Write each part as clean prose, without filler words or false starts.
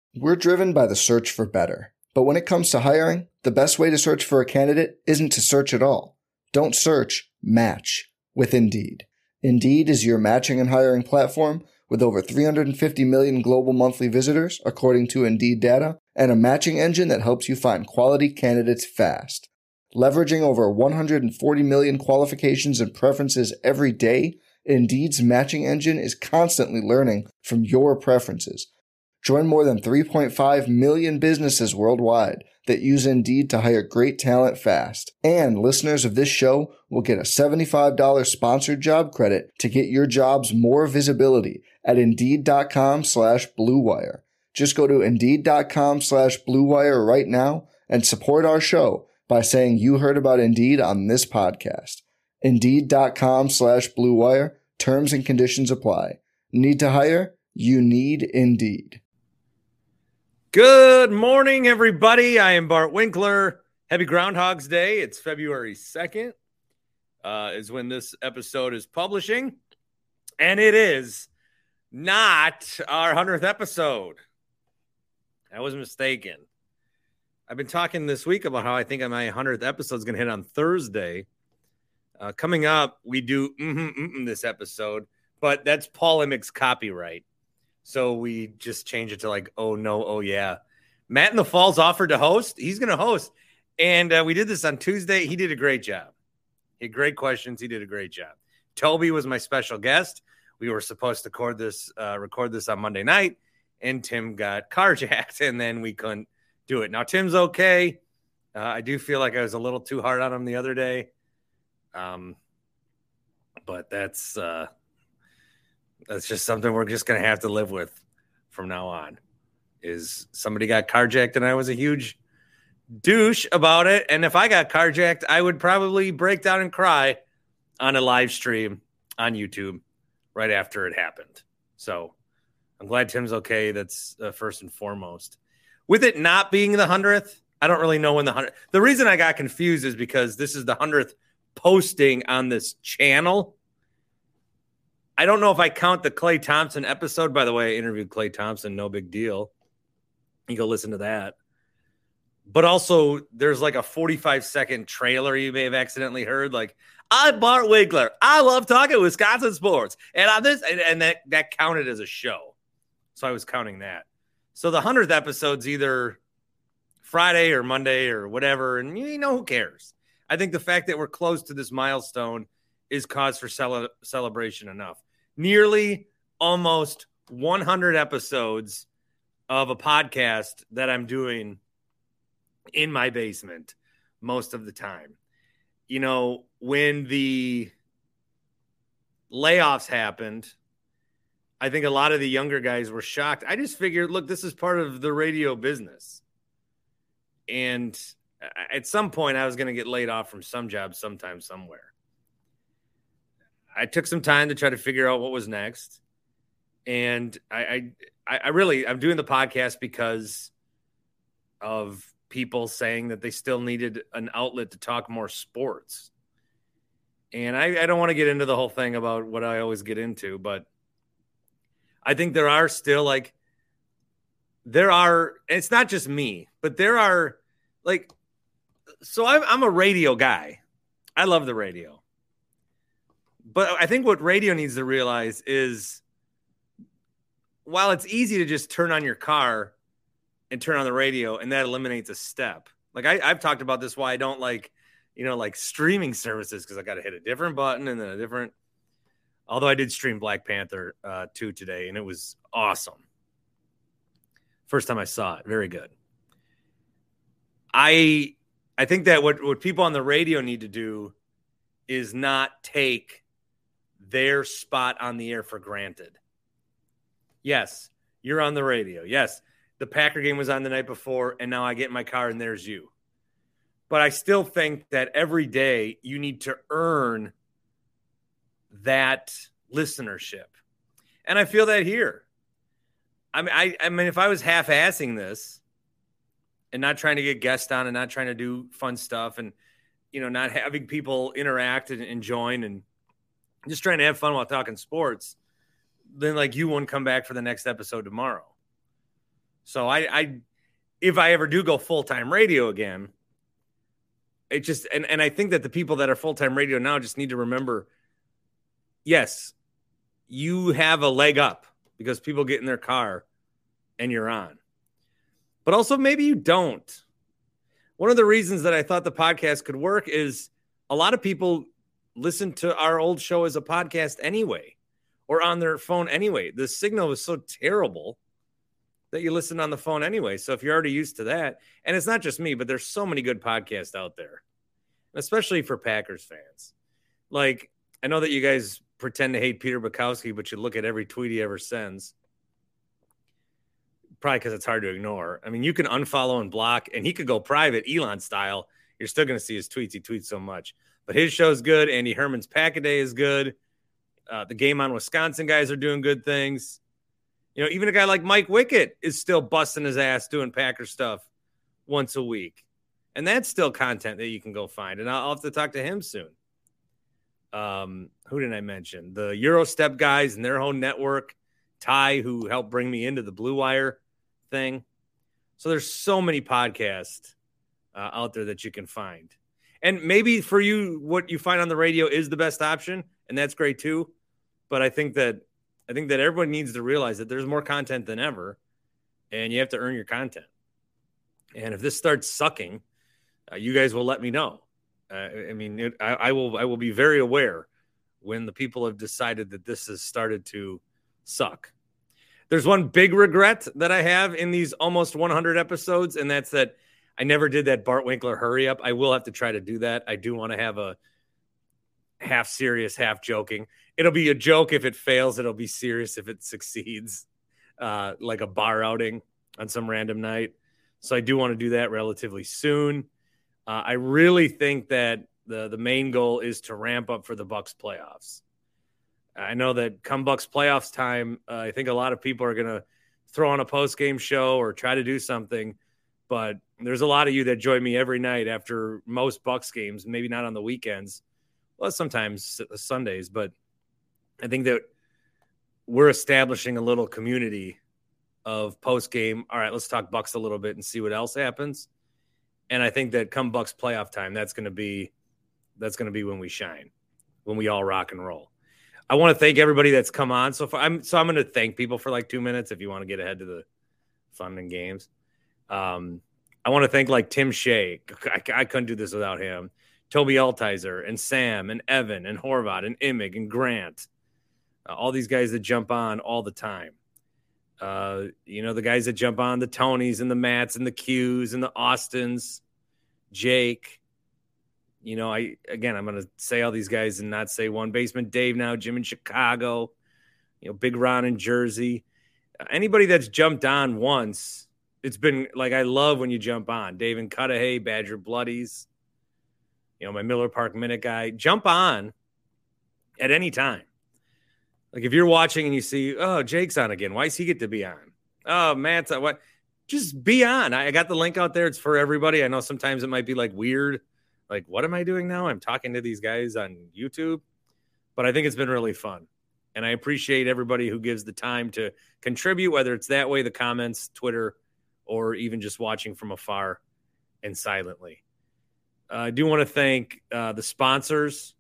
We're driven by the search for better. But when it comes to hiring, the best way to search for a candidate isn't to search at all. Don't search, match with Indeed. Indeed is your matching and hiring platform with over 350 million global monthly visitors, according to Indeed data, and a matching engine that helps you find quality candidates fast. Leveraging over 140 million qualifications and preferences every day, Indeed's matching engine is constantly learning from your preferences. Join more than 3.5 million businesses worldwide that use Indeed to hire great talent fast. And listeners of this show will get a $75 sponsored job credit to get your jobs more visibility at Indeed.com/Blue Wire. Just go to Indeed.com/Blue Wire right now and support our show by saying you heard about Indeed on this podcast. Indeed.com/Blue Wire. Terms and conditions apply. Need to hire? You need Indeed. Good morning, everybody. I am Bart Winkler. Happy Groundhog's Day. It's February 2nd is when this episode is publishing. And it is not our 100th episode. I was mistaken. I've been talking this week about how I think my 100th episode is going to hit on Thursday. Coming up, we do this episode, but that's Paul Emmig's copyright. So we just change it to like, oh, no, oh, yeah. Matt in the Falls offered to host. He's going to host. And we did this on Tuesday. He did a great job. He had great questions. He did a great job. Toby was my special guest. We were supposed to record this on Monday night, and Tim got carjacked, and then we couldn't do it. Now, Tim's okay. I do feel like I was a little too hard on him the other day. But that's just something we're just going to have to live with from now on. Is somebody got carjacked and I was a huge douche about it. And if I got carjacked, I would probably break down and cry on a live stream on YouTube right after it happened. So I'm glad Tim's okay. That's first and foremost. With it not being the 100th, I don't really know when the 100th. The reason I got confused is because this is the 100th posting on this channel. I don't know if I count the Klay Thompson episode. By the way, I interviewed Klay Thompson. No big deal. You go listen to that. But also, there's like a 45-second trailer you may have accidentally heard. Like, I'm Bart Winkler. I love talking Wisconsin sports. And on this, and that counted as a show. So I was counting that. So the 100th episode's either Friday or Monday or whatever. And who cares? I think the fact that we're close to this milestone is cause for celebration enough. Nearly almost 100 episodes of a podcast that I'm doing in my basement most of the time. When the layoffs happened, I think a lot of the younger guys were shocked. I just figured, look, this is part of the radio business. And at some point, I was going to get laid off from some job sometime, somewhere. I took some time to try to figure out what was next. And I'm doing the podcast because of people saying that they still needed an outlet to talk more sports. And I don't want to get into the whole thing about what I always get into, but I think there are still it's not just me, but there are so I'm a radio guy. I love the radio. But I think what radio needs to realize is while it's easy to just turn on your car and turn on the radio and that eliminates a step. Like I've talked about this, why I don't like streaming services, because I got to hit a different button and then a different. Although I did stream Black Panther 2 today, and it was awesome. First time I saw it. Very good. I think that what people on the radio need to do is not take their spot on the air for granted. Yes, you're on the radio. Yes, the Packer game was on the night before, and now I get in my car and there's you. But I still think that every day you need to earn that listenership. And I feel that here. I mean, if I was half-assing this and not trying to get guests on and not trying to do fun stuff and, not having people interact and join and just trying to have fun while talking sports, then you wouldn't come back for the next episode tomorrow. So I if I ever do go full-time radio again, it just, and I think that the people that are full-time radio now just need to remember, yes, you have a leg up because people get in their car and you're on. But also maybe you don't. One of the reasons that I thought the podcast could work is a lot of people listen to our old show as a podcast anyway, or on their phone anyway. The signal was so terrible that you listen on the phone anyway. So if you're already used to that, and it's not just me, but there's so many good podcasts out there, especially for Packers fans. Like, I know that you guys pretend to hate Peter Bukowski, but you look at every tweet he ever sends. Probably because it's hard to ignore. I mean, you can unfollow and block, and he could go private, Elon style. You're still going to see his tweets. He tweets so much. But his show's good. Andy Herman's Pack-A-Day is good. The Game on Wisconsin guys are doing good things. You know, even a guy like Mike Wickett is still busting his ass doing Packer stuff once a week. And that's still content that you can go find. And I'll have to talk to him soon. Who did I mention? The Eurostep guys and their own network. Ty, who helped bring me into the Blue Wire thing. So there's so many podcasts out there that you can find. And maybe for you, what you find on the radio is the best option. And that's great too. But I think that everyone needs to realize that there's more content than ever, and you have to earn your content. And if this starts sucking, you guys will let me know. I will be very aware when the people have decided that this has started to suck. There's one big regret that I have in these almost 100 episodes, and that's that I never did that Bart Winkler hurry up. I will have to try to do that. I do want to have a half serious, half joking. It'll be a joke if it fails. It'll be serious if it succeeds, like a bar outing on some random night. So I do want to do that relatively soon. I really think that the main goal is to ramp up for the Bucs playoffs. I know that come Bucs playoffs time, I think a lot of people are going to throw on a post-game show or try to do something. But there's a lot of you that join me every night after most Bucs games, maybe not on the weekends. Well, sometimes Sundays, but I think that we're establishing a little community of post-game. All right, let's talk Bucs a little bit and see what else happens. And I think that come Bucs playoff time, that's going to be when we shine, when we all rock and roll. I want to thank everybody that's come on so far. I'm going to thank people for like 2 minutes if you want to get ahead to the fun and games. I want to thank like Tim Shea. I couldn't do this without him. Toby Altizer and Sam and Evan and Horvath and Imig and Grant. All these guys that jump on all the time. The guys that jump on, the Tonys and the Matts and the Qs and the Austins, Jake. I'm going to say all these guys and not say one. Basement Dave now, Jim in Chicago, Big Ron in Jersey. Anybody that's jumped on once, it's been like, I love when you jump on. Dave in Cudahy, Badger Bloodies, my Miller Park Minute guy. Jump on at any time. Like if you're watching and you see, oh, Jake's on again. Why does he get to be on? Oh, Matt's on. What? Just be on. I got the link out there. It's for everybody. I know sometimes it might be like weird. Like, what am I doing now? I'm talking to these guys on YouTube. But I think it's been really fun. And I appreciate everybody who gives the time to contribute, whether it's that way, the comments, Twitter, or even just watching from afar and silently. I do want to thank the sponsors.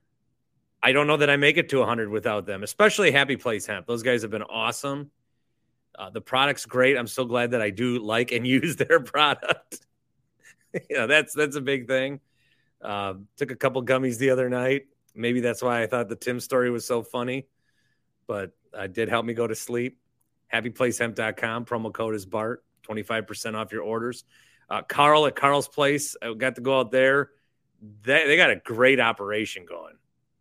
I don't know that I make it to 100 without them, especially Happy Place Hemp. Those guys have been awesome. The product's great. I'm so glad that I do like and use their product. That's a big thing. Took a couple gummies the other night. Maybe that's why I thought the Tim story was so funny, but it did help me go to sleep. HappyPlaceHemp.com. Promo code is BART. 25% off your orders. Carl at Carl's Place. I got to go out there. They got a great operation going.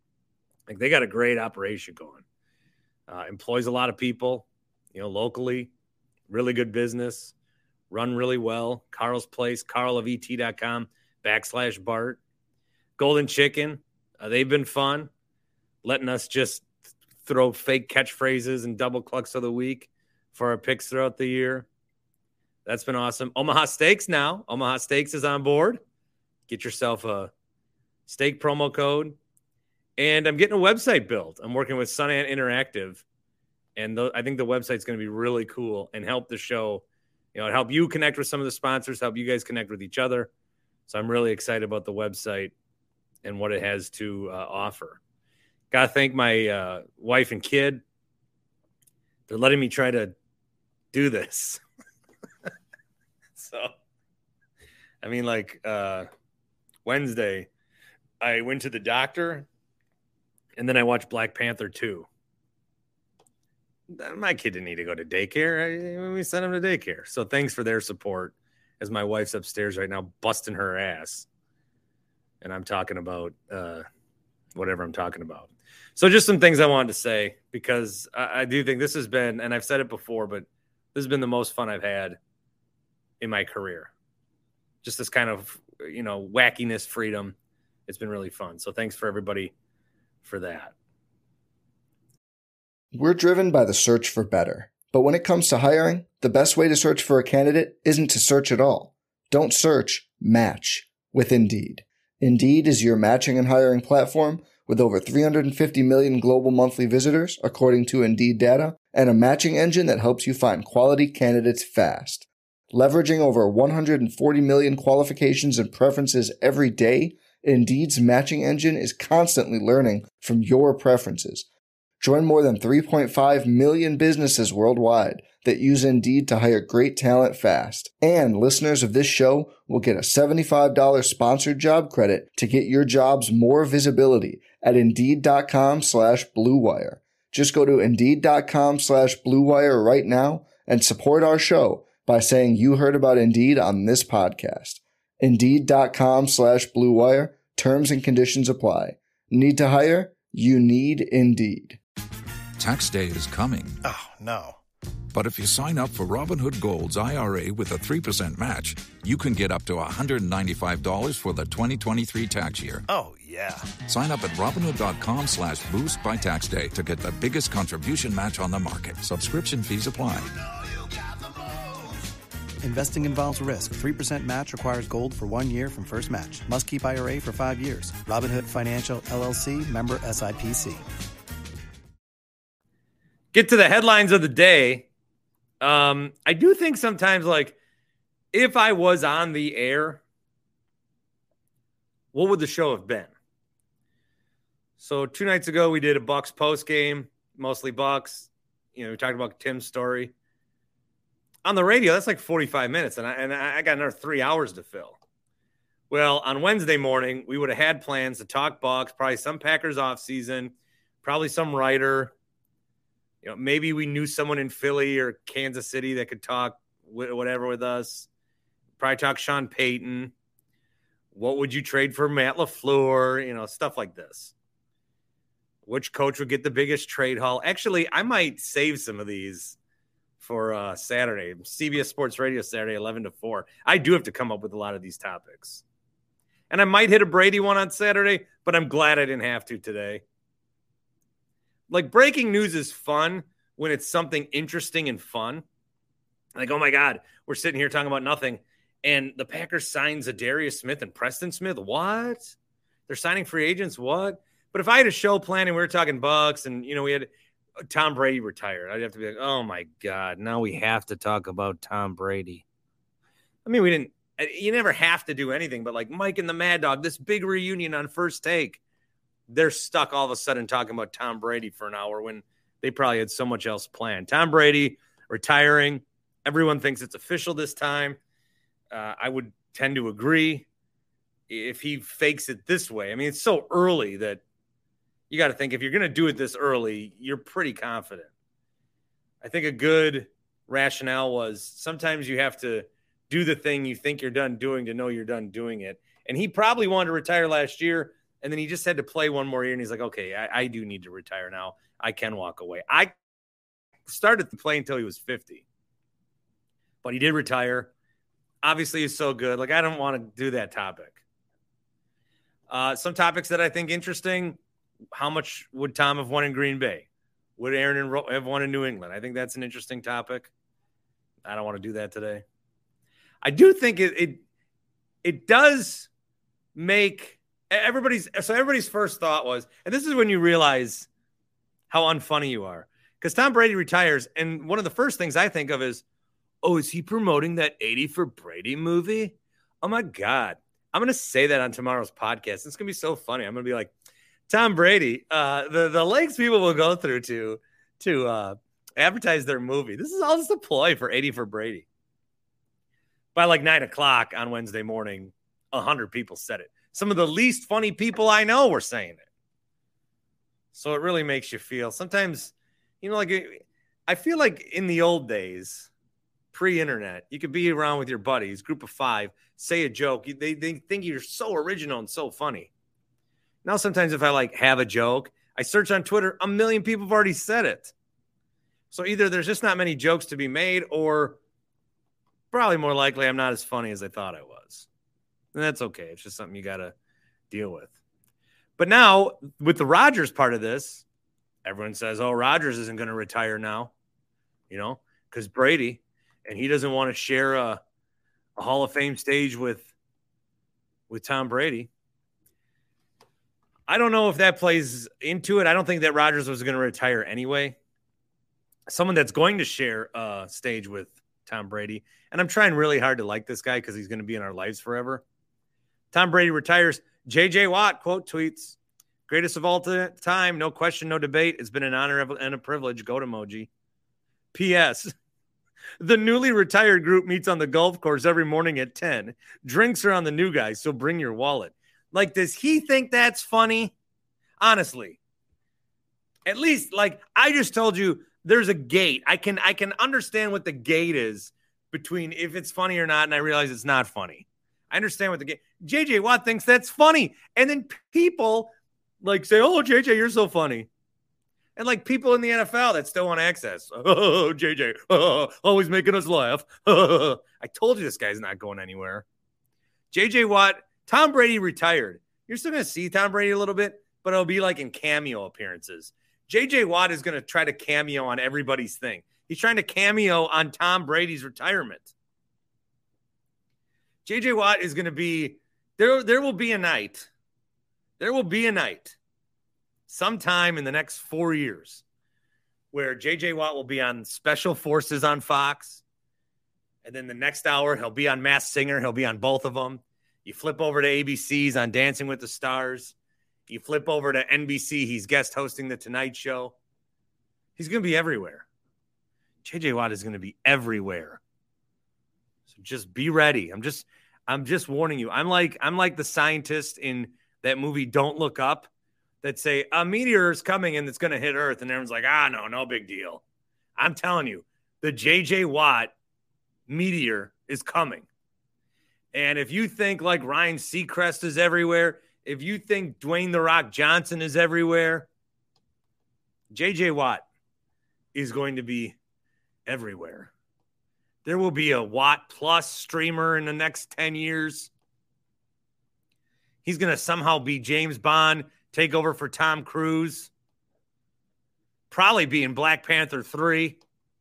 Employs a lot of people, locally. Really good business. Run really well. Carl's Place, carlovet.com/BART. Golden Chicken. They've been fun. Letting us just throw fake catchphrases and double clucks of the week for our picks throughout the year. That's been awesome. Omaha Steaks now. Omaha Steaks is on board. Get yourself a steak promo code. And I'm getting a website built. I'm working with Sunant Interactive. And I think the website's going to be really cool and help the show help you connect with some of the sponsors, help you guys connect with each other. So I'm really excited about the website and what it has to offer. Got to thank my wife and kid. They're letting me try to do this. So, I mean, Wednesday, I went to the doctor, and then I watched Black Panther 2. My kid didn't need to go to daycare. We sent him to daycare. So thanks for their support as my wife's upstairs right now busting her ass. And I'm talking about whatever I'm talking about. So just some things I wanted to say, because I do think this has been, and I've said it before, but this has been the most fun I've had in my career. Just this kind of, wackiness, freedom. It's been really fun. So thanks for everybody for that. We're driven by the search for better. But when it comes to hiring, the best way to search for a candidate isn't to search at all. Don't search, match with Indeed. Indeed is your matching and hiring platform with over 350 million global monthly visitors, according to Indeed data, and a matching engine that helps you find quality candidates fast. Leveraging over 140 million qualifications and preferences every day, Indeed's matching engine is constantly learning from your preferences. Join more than 3.5 million businesses worldwide that use Indeed to hire great talent fast. And listeners of this show will get a $75 sponsored job credit to get your jobs more visibility at Indeed.com/Blue Wire. Just go to Indeed.com/Blue Wire right now and support our show by saying you heard about Indeed on this podcast. Indeed.com/Blue Wire. Terms and conditions apply. Need to hire? You need Indeed. Tax day is coming. Oh, no. But if you sign up for Robinhood Gold's IRA with a 3% match, you can get up to $195 for the 2023 tax year. Oh, yeah. Sign up at Robinhood.com/boost by tax day to get the biggest contribution match on the market. Subscription fees apply. Investing involves risk. 3% match requires gold for 1 year from first match. Must keep IRA for 5 years. Robinhood Financial, LLC, member SIPC. Get to the headlines of the day. I do think sometimes, if I was on the air, what would the show have been? So 2 nights ago, we did a Bucks post game, mostly Bucks. We talked about Tim's story. On the radio, that's 45 minutes, and I got another 3 hours to fill. Well, on Wednesday morning, we would have had plans to talk Bucks, probably some Packers offseason, probably some writer. Maybe we knew someone in Philly or Kansas City that could talk whatever with us. Probably talk Sean Payton. What would you trade for Matt LaFleur? Stuff like this. Which coach would get the biggest trade haul? Actually, I might save some of these for Saturday. CBS Sports Radio Saturday, 11 to 4. I do have to come up with a lot of these topics. And I might hit a Brady one on Saturday, but I'm glad I didn't have to today. Breaking news is fun when it's something interesting and fun. Oh my God, we're sitting here talking about nothing. And the Packers signed Zadarius Smith and Preston Smith. What? They're signing free agents? What? But if I had a show planned and we were talking Bucks and, we had Tom Brady retired, I'd have to be oh my God, now we have to talk about Tom Brady. I mean, you never have to do anything, but Mike and the Mad Dog, this big reunion on First Take. They're stuck all of a sudden talking about Tom Brady for an hour when they probably had so much else planned. Tom Brady retiring. Everyone thinks it's official this time. I would tend to agree if he fakes it this way. I mean, it's so early that you got to think if you're going to do it this early, you're pretty confident. I think a good rationale was sometimes you have to do the thing you think you're done doing to know you're done doing it. And he probably wanted to retire last year. And then he just had to play one more year, and he's like, okay, I do need to retire now. I can walk away. I started to play until he was 50. But he did retire. Obviously, he's so good. I don't want to do that topic. Some topics that I think interesting, how much would Tom have won in Green Bay? Would Aaron have won in New England? I think that's an interesting topic. I don't want to do that today. I do think it does make – everybody's first thought was, and this is when you realize how unfunny you are, because Tom Brady retires, and one of the first things I think of is, oh, is he promoting that 80 for Brady movie? Oh my God. I'm going to say that on tomorrow's podcast. It's going to be so funny. I'm going to be like, Tom Brady, the lengths people will go through to advertise their movie. This is all just a ploy for 80 for Brady. By like 9:00 on Wednesday morning, 100 people said it. Some of the least funny people I know were saying it. So it really makes you feel sometimes, like I feel like in the old days, pre-internet, you could be around with your buddies, group of 5, say a joke. They think you're so original and so funny. Now, sometimes if I like have a joke, I search on Twitter, 1 million people have already said it. So either there's just not many jokes to be made, or probably more likely I'm not as funny as I thought I was. And that's okay. It's just something you got to deal with. But now, with the Rodgers part of this, everyone says, oh, Rodgers isn't going to retire now, because Brady, and he doesn't want to share a Hall of Fame stage with Tom Brady. I don't know if that plays into it. I don't think that Rodgers was going to retire anyway. Someone that's going to share a stage with Tom Brady, and I'm trying really hard to like this guy because he's going to be in our lives forever. Tom Brady retires. J.J. Watt, quote, tweets, greatest of all time, no question, no debate. It's been an honor and a privilege. Goat emoji. P.S. The newly retired group meets on the golf course every morning at 10. Drinks are on the new guy, so bring your wallet. Like, does he think that's funny? Honestly. At least, like, I just told you there's a gate. I can understand what the gate is between if it's funny or not, and I realize it's not funny. I understand what the gate. J.J. Watt thinks that's funny. And then people, like, say, oh, J.J., you're so funny. And, like, people in the NFL that still want access. Oh, J.J., always making us laugh. I told you this guy's not going anywhere. J.J. Watt, Tom Brady retired. You're still going to see Tom Brady a little bit, but it'll be like in cameo appearances. J.J. Watt is going to try to cameo on everybody's thing. He's trying to cameo on Tom Brady's retirement. J.J. Watt is going to be there. There will be a night. There will be a night sometime in the next 4 years where J.J. Watt will be on Special Forces on Fox. And then the next hour, he'll be on Masked Singer. He'll be on both of them. You flip over to ABC's on Dancing with the Stars. You flip over to NBC. He's guest hosting The Tonight Show. He's going to be everywhere. J.J. Watt is going to be everywhere. So just be ready. I'm just warning you. I'm like the scientist in that movie Don't Look Up that say a meteor is coming and it's going to hit Earth. And everyone's like, no big deal. I'm telling you, the J.J. Watt meteor is coming. And if you think like Ryan Seacrest is everywhere, if you think Dwayne The Rock Johnson is everywhere, J.J. Watt is going to be everywhere. There will be a Watt Plus streamer in the next 10 years. He's going to somehow be James Bond, take over for Tom Cruise. Probably be in Black Panther 3.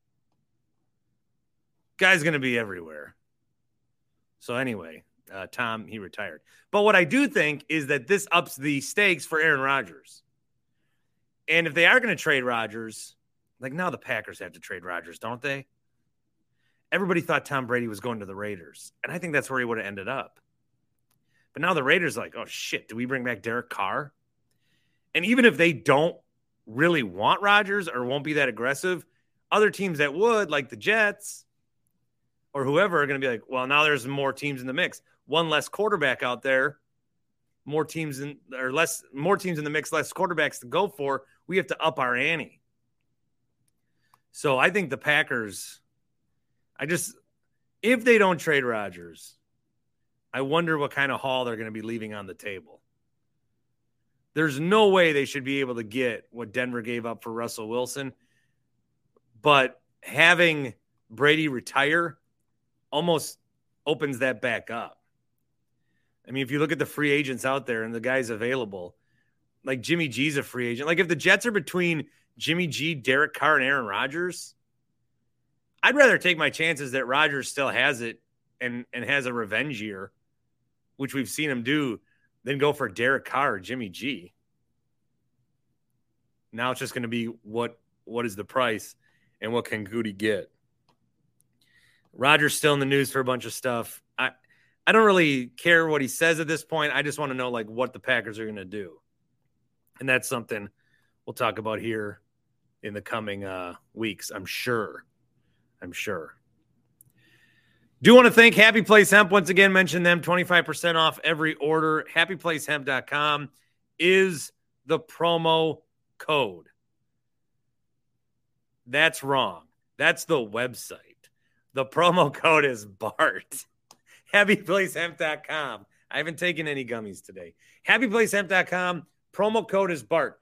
Guy's going to be everywhere. So anyway, Tom, he retired. But what I do think is that this ups the stakes for Aaron Rodgers. And if they are going to trade Rodgers, like now the Packers have to trade Rodgers, don't they? Everybody thought Tom Brady was going to the Raiders. And I think that's where he would have ended up. But now the Raiders are like, oh, shit, do we bring back Derek Carr? And even if they don't really want Rodgers or won't be that aggressive, other teams that would, like the Jets or whoever, are going to be like, well, now there's more teams in the mix. One less quarterback out there, more teams in the mix, less quarterbacks to go for. We have to up our ante. So I think the Packers, if they don't trade Rodgers, I wonder what kind of haul they're going to be leaving on the table. There's no way they should be able to get what Denver gave up for Russell Wilson. But having Brady retire almost opens that back up. I mean, if you look at the free agents out there and the guys available, like Jimmy G's a free agent. Like if the Jets are between Jimmy G, Derek Carr, and Aaron Rodgers, I'd rather take my chances that Rodgers still has it and has a revenge year, which we've seen him do, than go for Derek Carr or Jimmy G. Now it's just going to be what is the price and what can Goody get? Rodgers still in the news for a bunch of stuff. I don't really care what he says at this point. I just want to know like what the Packers are going to do. And that's something we'll talk about here in the coming weeks, I'm sure. Do want to thank Happy Place Hemp. Once again, mention them, 25% off every order. HappyPlaceHemp.com is the promo code. That's wrong. That's the website. The promo code is BART. HappyPlaceHemp.com. I haven't taken any gummies today. HappyPlaceHemp.com. Promo code is BART.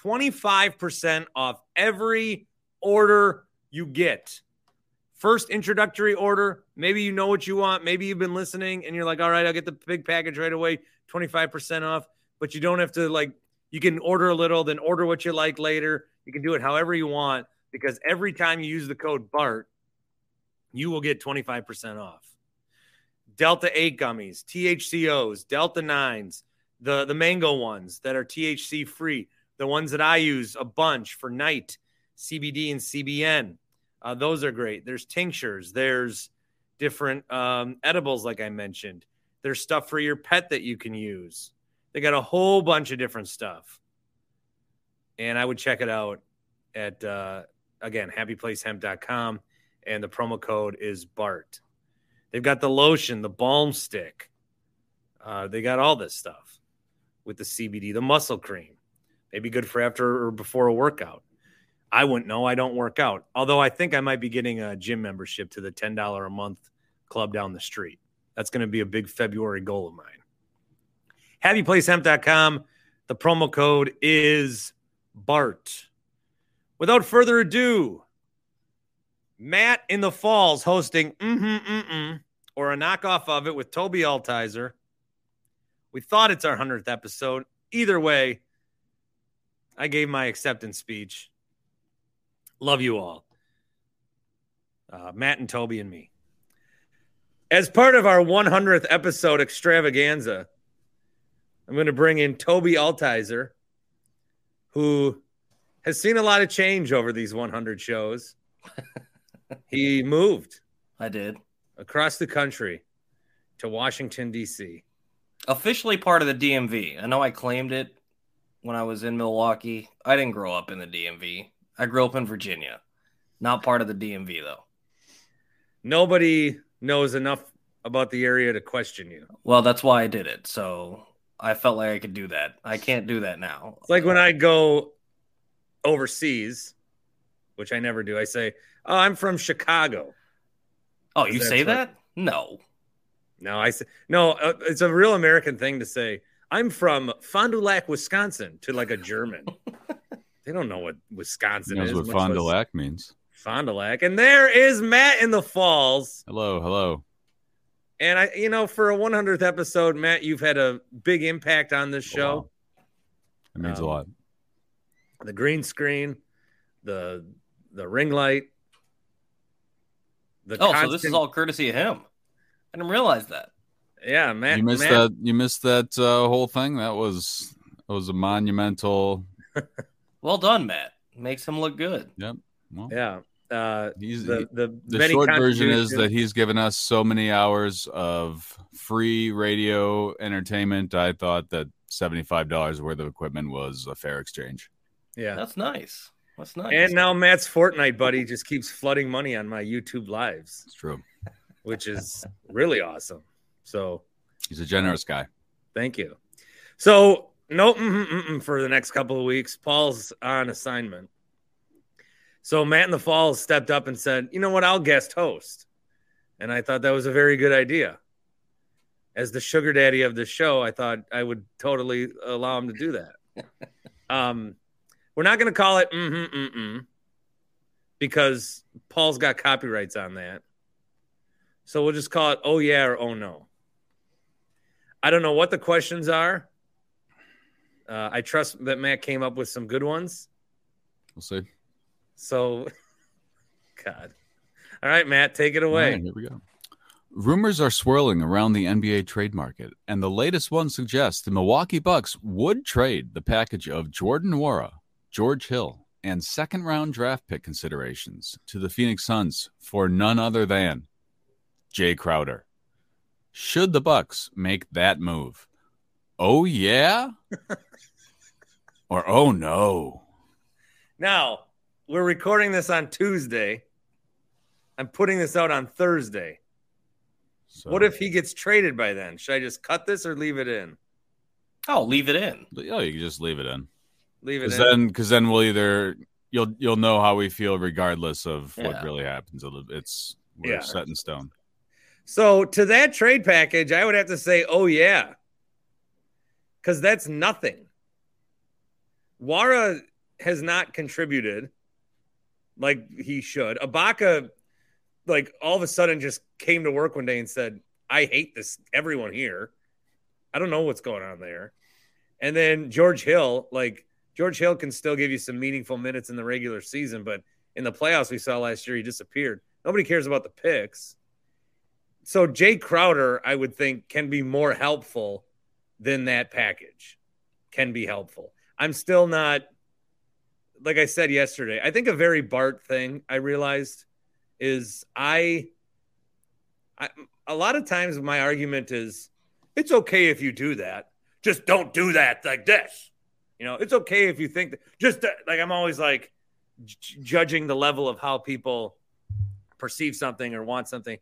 25% off every order you get. First introductory order. Maybe you know what you want. Maybe you've been listening and you're like, all right, I'll get the big package right away. 25% off. But you don't have to you can order a little, then order what you like later. You can do it however you want because every time you use the code BART, you will get 25% off. Delta 8 gummies, THCOs, Delta 9s, the mango ones that are THC free, the ones that I use a bunch for night, CBD and CBN. Those are great. There's tinctures. There's different edibles, like I mentioned. There's stuff for your pet that you can use. They got a whole bunch of different stuff. And I would check it out at, again, happyplacehemp.com. And the promo code is BART. They've got the lotion, the balm stick. They got all this stuff with the CBD, the muscle cream. Maybe good for after or before a workout. I wouldn't know. I don't work out. Although I think I might be getting a gym membership to the $10 a month club down the street. That's going to be a big February goal of mine. HappyPlaceHemp.com. The promo code is BART. Without further ado, Matt in the Falls hosting or a knockoff of it with Toby Altizer. We thought it's our 100th episode. Either way, I gave my acceptance speech. Love you all. Matt and Toby and me. As part of our 100th episode extravaganza, I'm going to bring in Toby Altizer, who has seen a lot of change over these 100 shows. He moved. I did. Across the country to Washington, D.C. Officially part of the DMV. I know I claimed it when I was in Milwaukee. I didn't grow up in the DMV. I grew up in Virginia. Not part of the DMV, though. Nobody knows enough about the area to question you. Well, that's why I did it. So I felt like I could do that. I can't do that now. It's like when I go overseas, which I never do, I say, oh, I'm from Chicago. Oh, you say that? No. No, I say no. It's a real American thing to say. I'm from Fond du Lac, Wisconsin, to like a German. They don't know what Wisconsin is. Knows what Fond du Lac means. Fond du Lac, and there is Matt in the Falls. Hello. And for a 100th episode, Matt, you've had a big impact on this show. Wow. That means a lot. The green screen, the ring light. So this is all courtesy of him. I didn't realize that. Yeah, Matt. You missed that whole thing. That was a monumental. Well done, Matt. Makes him look good. Yep. Well, yeah. The short version is that he's given us so many hours of free radio entertainment. I thought that $75 worth of equipment was a fair exchange. Yeah, that's nice. And now Matt's Fortnite buddy just keeps flooding money on my YouTube lives. It's true, which is really awesome. So he's a generous guy. Thank you. So no for the next couple of weeks. Paul's on assignment. So Matt in the Falls stepped up and said, you know what, I'll guest host. And I thought that was a very good idea. As the sugar daddy of the show, I thought I would totally allow him to do that. We're not going to call it because Paul's got copyrights on that. So we'll just call it oh yeah or oh no. I don't know what the questions are. I trust that Matt came up with some good ones. We'll see. So, God. All right, Matt, take it away. All right, here we go. Rumors are swirling around the NBA trade market, and the latest one suggests the Milwaukee Bucks would trade the package of Jordan Nwora, George Hill, and second-round draft pick considerations to the Phoenix Suns for none other than Jay Crowder. Should the Bucks make that move? Oh, yeah? Or, oh, no? Now, we're recording this on Tuesday. I'm putting this out on Thursday. So, what if he gets traded by then? Should I just cut this or leave it in? Oh, leave it in. Oh, you can just leave it in. Leave it in. Because then we'll either you'll know how we feel regardless of what really happens. We're set in stone. So to that trade package, I would have to say, oh yeah, because that's nothing. Wara has not contributed like he should. Ibaka, like all of a sudden, just came to work one day and said, "I hate this. Everyone here. I don't know what's going on there." And then George Hill can still give you some meaningful minutes in the regular season, but in the playoffs we saw last year, he disappeared. Nobody cares about the picks. So Jay Crowder, I would think, can be more helpful than that package. Can be helpful. I'm still not, like I said yesterday, I think a very Bart thing I realized is a lot of times my argument is, it's okay if you do that. Just don't do that like this. It's okay if you think that. Just like I'm always like judging the level of how people perceive something or want something.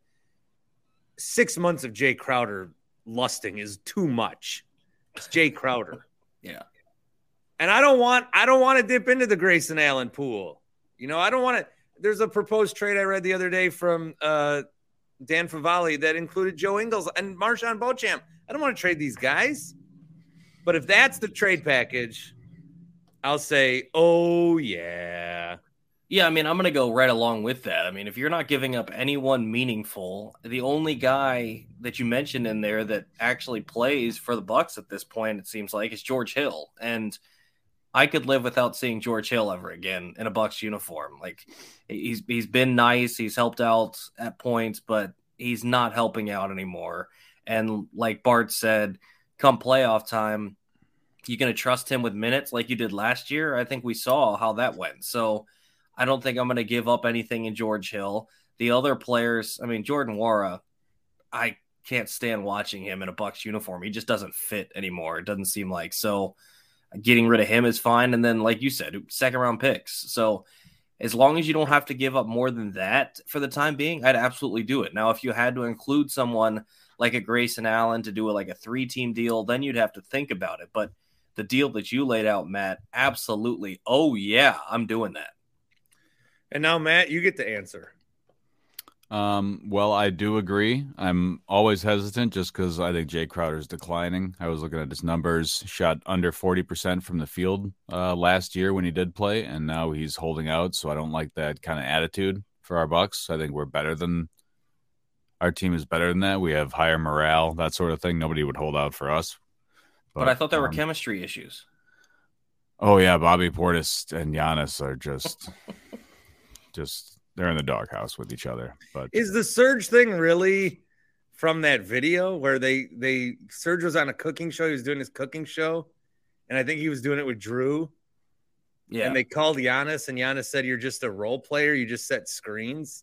6 months of Jay Crowder lusting is too much. It's Jay Crowder. Yeah. And I don't want to dip into the Grayson Allen pool. I don't want to. There's a proposed trade I read the other day from Dan Favale that included Joe Ingles and Marshawn Beauchamp. I don't want to trade these guys. But if that's the trade package, I'll say, oh, yeah. Yeah, I mean, I'm going to go right along with that. I mean, if you're not giving up anyone meaningful, the only guy that you mentioned in there that actually plays for the Bucks at this point, it seems like, is George Hill. And I could live without seeing George Hill ever again in a Bucks uniform. Like, he's been nice. He's helped out at points, but he's not helping out anymore. And like Bart said, come playoff time, you going to trust him with minutes like you did last year? I think we saw how that went. So I don't think I'm going to give up anything in George Hill. The other players, I mean, Jordan Nwora, I can't stand watching him in a Bucks uniform. He just doesn't fit anymore. It doesn't seem like. So getting rid of him is fine. And then, like you said, second round picks. So as long as you don't have to give up more than that for the time being, I'd absolutely do it. Now, if you had to include someone like a Grayson Allen to do like a 3-team deal, then you'd have to think about it. But the deal that you laid out, Matt, absolutely. Oh, yeah, I'm doing that. And now, Matt, you get to answer. Well, I do agree. I'm always hesitant just because I think Jay Crowder's declining. I was looking at his numbers, shot under 40% from the field last year when he did play, and now he's holding out. So I don't like that kind of attitude for our Bucks. I think our team is better than that. We have higher morale, that sort of thing. Nobody would hold out for us. But I thought there were chemistry issues. Oh, yeah. Bobby Portis and Giannis are just they're in the doghouse with each other. But is the Serge thing really from that video where Serge was on a cooking show? He was doing his cooking show, and I think he was doing it with Drew. Yeah. And they called Giannis, and Giannis said, "You're just a role player. You just set screens."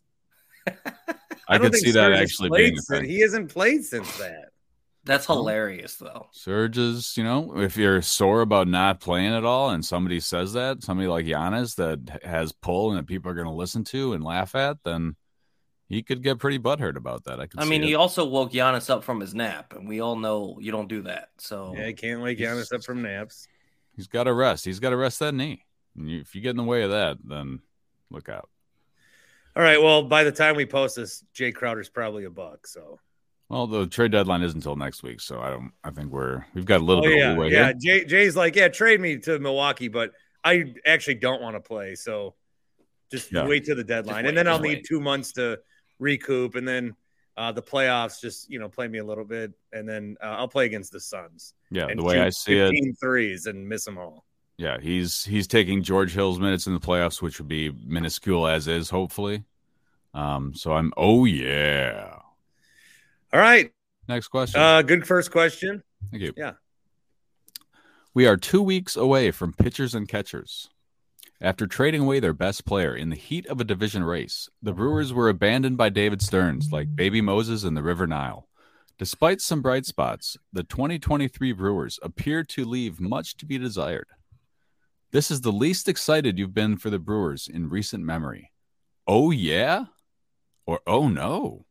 I could see that actually being a thing. He hasn't played since that. That's hilarious, though. Serge is, if you're sore about not playing at all and somebody says that, somebody like Giannis that has pull and that people are going to listen to and laugh at, then he could get pretty butthurt about that. I mean, he also woke Giannis up from his nap, and we all know you don't do that. So yeah, you can't wake Giannis up from naps. He's got to rest. He's got to rest that knee. And if you get in the way of that, then look out. All right, well, by the time we post this, Jay Crowder's probably a Buck, so... Well, the trade deadline isn't until next week, so I think we've got a little bit of leeway here. Yeah, Jay's like, trade me to Milwaukee, but I actually don't want to play, so just wait till the deadline, and then I'll need 2 months to recoup, and then the playoffs just play me a little bit, and then I'll play against the Suns. Yeah, the way I see it, 15 threes and miss them all. Yeah, he's taking George Hill's minutes in the playoffs, which would be minuscule as is, hopefully. So I'm yeah. All right. Next question. Good first question. Thank you. Yeah. We are 2 weeks away from pitchers and catchers. After trading away their best player in the heat of a division race, the Brewers were abandoned by David Stearns like baby Moses in the River Nile. Despite some bright spots, the 2023 Brewers appear to leave much to be desired. This is the least excited you've been for the Brewers in recent memory. Oh, yeah? Or oh, no?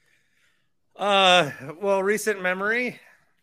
Well, recent memory,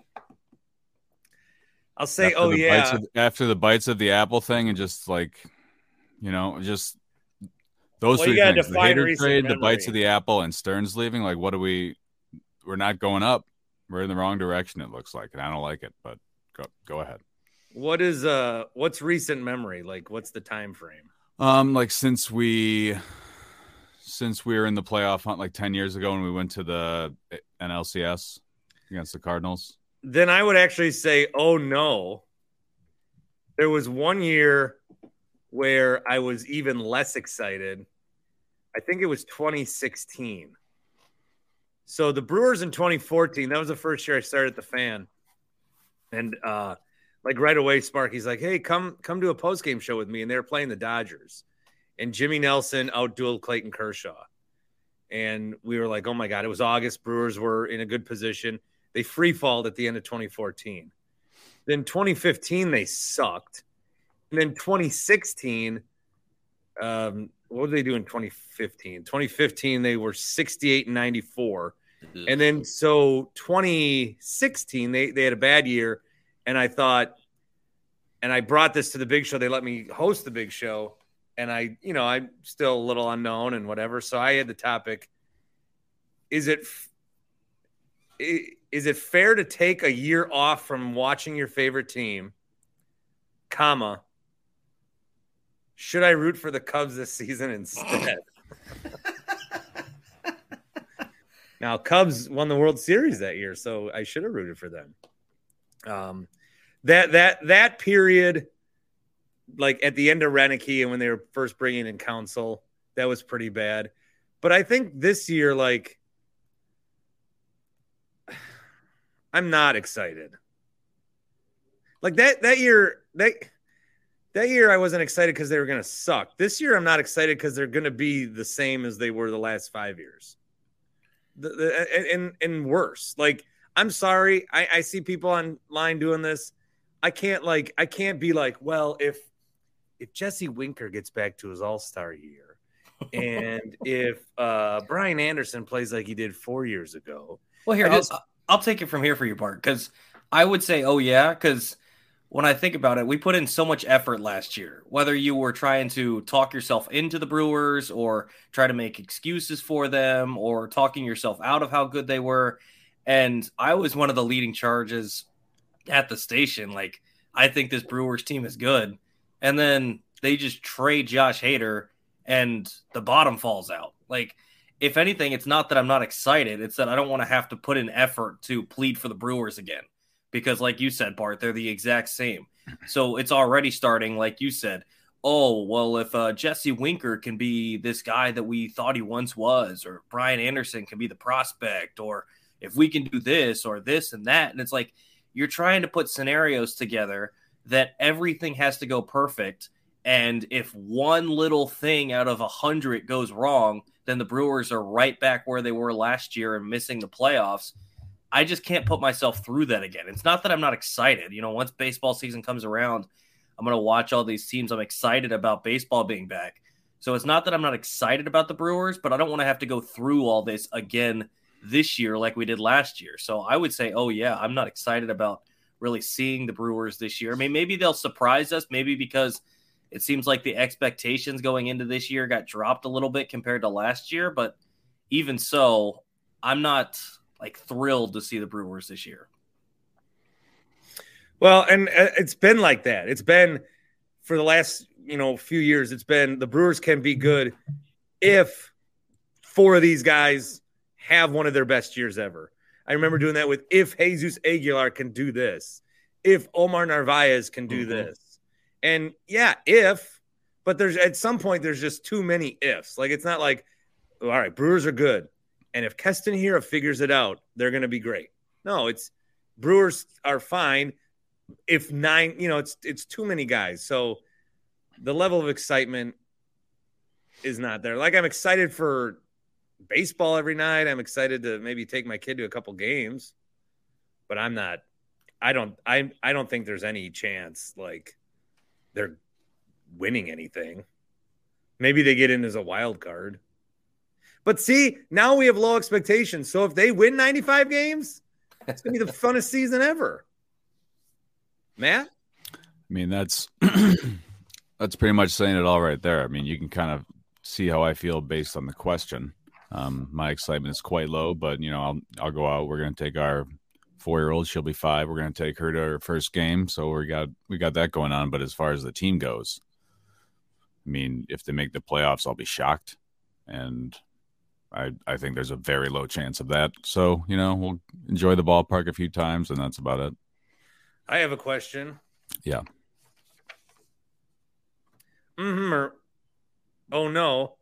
I'll say, after the bites of the apple thing and just like, just those three things. The Hader trade, the bites of the apple, and Stearns leaving. Like, what we're not going up. We're in the wrong direction, it looks like, and I don't like it, but go ahead. What's recent memory? Like, what's the time frame? Like since we were in the playoff hunt like 10 years ago when we went to the NLCS against the Cardinals. Then I would actually say, oh no. There was one year where I was even less excited. I think it was 2016. So the Brewers in 2014, that was the first year I started the Fan. And like right away, Sparky's like, hey, come do a post-game show with me. And they were playing the Dodgers. And Jimmy Nelson outdueled Clayton Kershaw. And we were like, oh my God, it was August. Brewers were in a good position. They free-falled at the end of 2014. Then 2015, they sucked. And then 2016, what did they do in 2015? 2015, they were 68-94. And then so 2016, they had a bad year. And I thought, and I brought this to the Big Show. They let me host the Big Show. And I'm still a little unknown and whatever. So I had the topic, is it fair to take a year off from watching your favorite team, comma, should I root for the Cubs this season instead? Now, Cubs won the World Series that year, so I should have rooted for them. That period, like at the end of Renicky and when they were first bringing in Counsell, that was pretty bad. But I think this year, like, I'm not excited. Like that year I wasn't excited because they were going to suck. This year I'm not excited because they're going to be the same as they were the last 5 years. And worse. Like, I'm sorry. I see people online doing this. I can't be like, well, if Jesse Winker gets back to his all-star year and if Brian Anderson plays like he did 4 years ago. Well, here, I'll take it from here for you, Bart, because I would say, oh, yeah, because when I think about it, we put in so much effort last year, whether you were trying to talk yourself into the Brewers or try to make excuses for them or talking yourself out of how good they were. And I was one of the leading charges at the station. Like, I think this Brewers team is good. And then they just trade Josh Hader and the bottom falls out. Like, if anything, it's not that I'm not excited. It's that I don't want to have to put in effort to plead for the Brewers again. Because like you said, Bart, they're the exact same. So it's already starting, like you said, oh, well, if Jesse Winker can be this guy that we thought he once was, or Brian Anderson can be the prospect, or if we can do this or this and that. And it's like you're trying to put scenarios together that everything has to go perfect. And if one little thing out of 100 goes wrong, then the Brewers are right back where they were last year and missing the playoffs. I just can't put myself through that again. It's not that I'm not excited. You know, once baseball season comes around, I'm going to watch all these teams. I'm excited about baseball being back. So it's not that I'm not excited about the Brewers, but I don't want to have to go through all this again this year like we did last year. So I would say, oh, yeah, I'm not excited about really seeing the Brewers this year. I mean, maybe they'll surprise us, maybe because it seems like the expectations going into this year got dropped a little bit compared to last year. But even so, I'm not like thrilled to see the Brewers this year. Well, and it's been like that. It's been for the last, few years. It's been the Brewers can be good if four of these guys have one of their best years ever. I remember doing that with if Jesus Aguilar can do this, if Omar Narvaez can do this. And yeah, but there's at some point there's just too many ifs. Like it's not like, all right, Brewers are good. And if Keston Hiura figures it out, they're going to be great. No, it's Brewers are fine. If 9, it's too many guys. So the level of excitement is not there. Like, I'm excited for baseball every night. I'm excited to maybe take my kid to a couple games, but I don't think there's any chance like they're winning anything. Maybe they get in as a wild card. But see, now we have low expectations. So if they win 95 games, it's going to be the funnest season ever. Matt? I mean, that's pretty much saying it all right there. I mean, you can kind of see how I feel based on the question. My excitement is quite low, but, I'll go out. We're going to take our 4-year-old. She'll be 5. We're going to take her to her first game. So we got that going on. But as far as the team goes, I mean, if they make the playoffs, I'll be shocked. And I think there's a very low chance of that. So, we'll enjoy the ballpark a few times, and that's about it. I have a question. Yeah. Oh, no.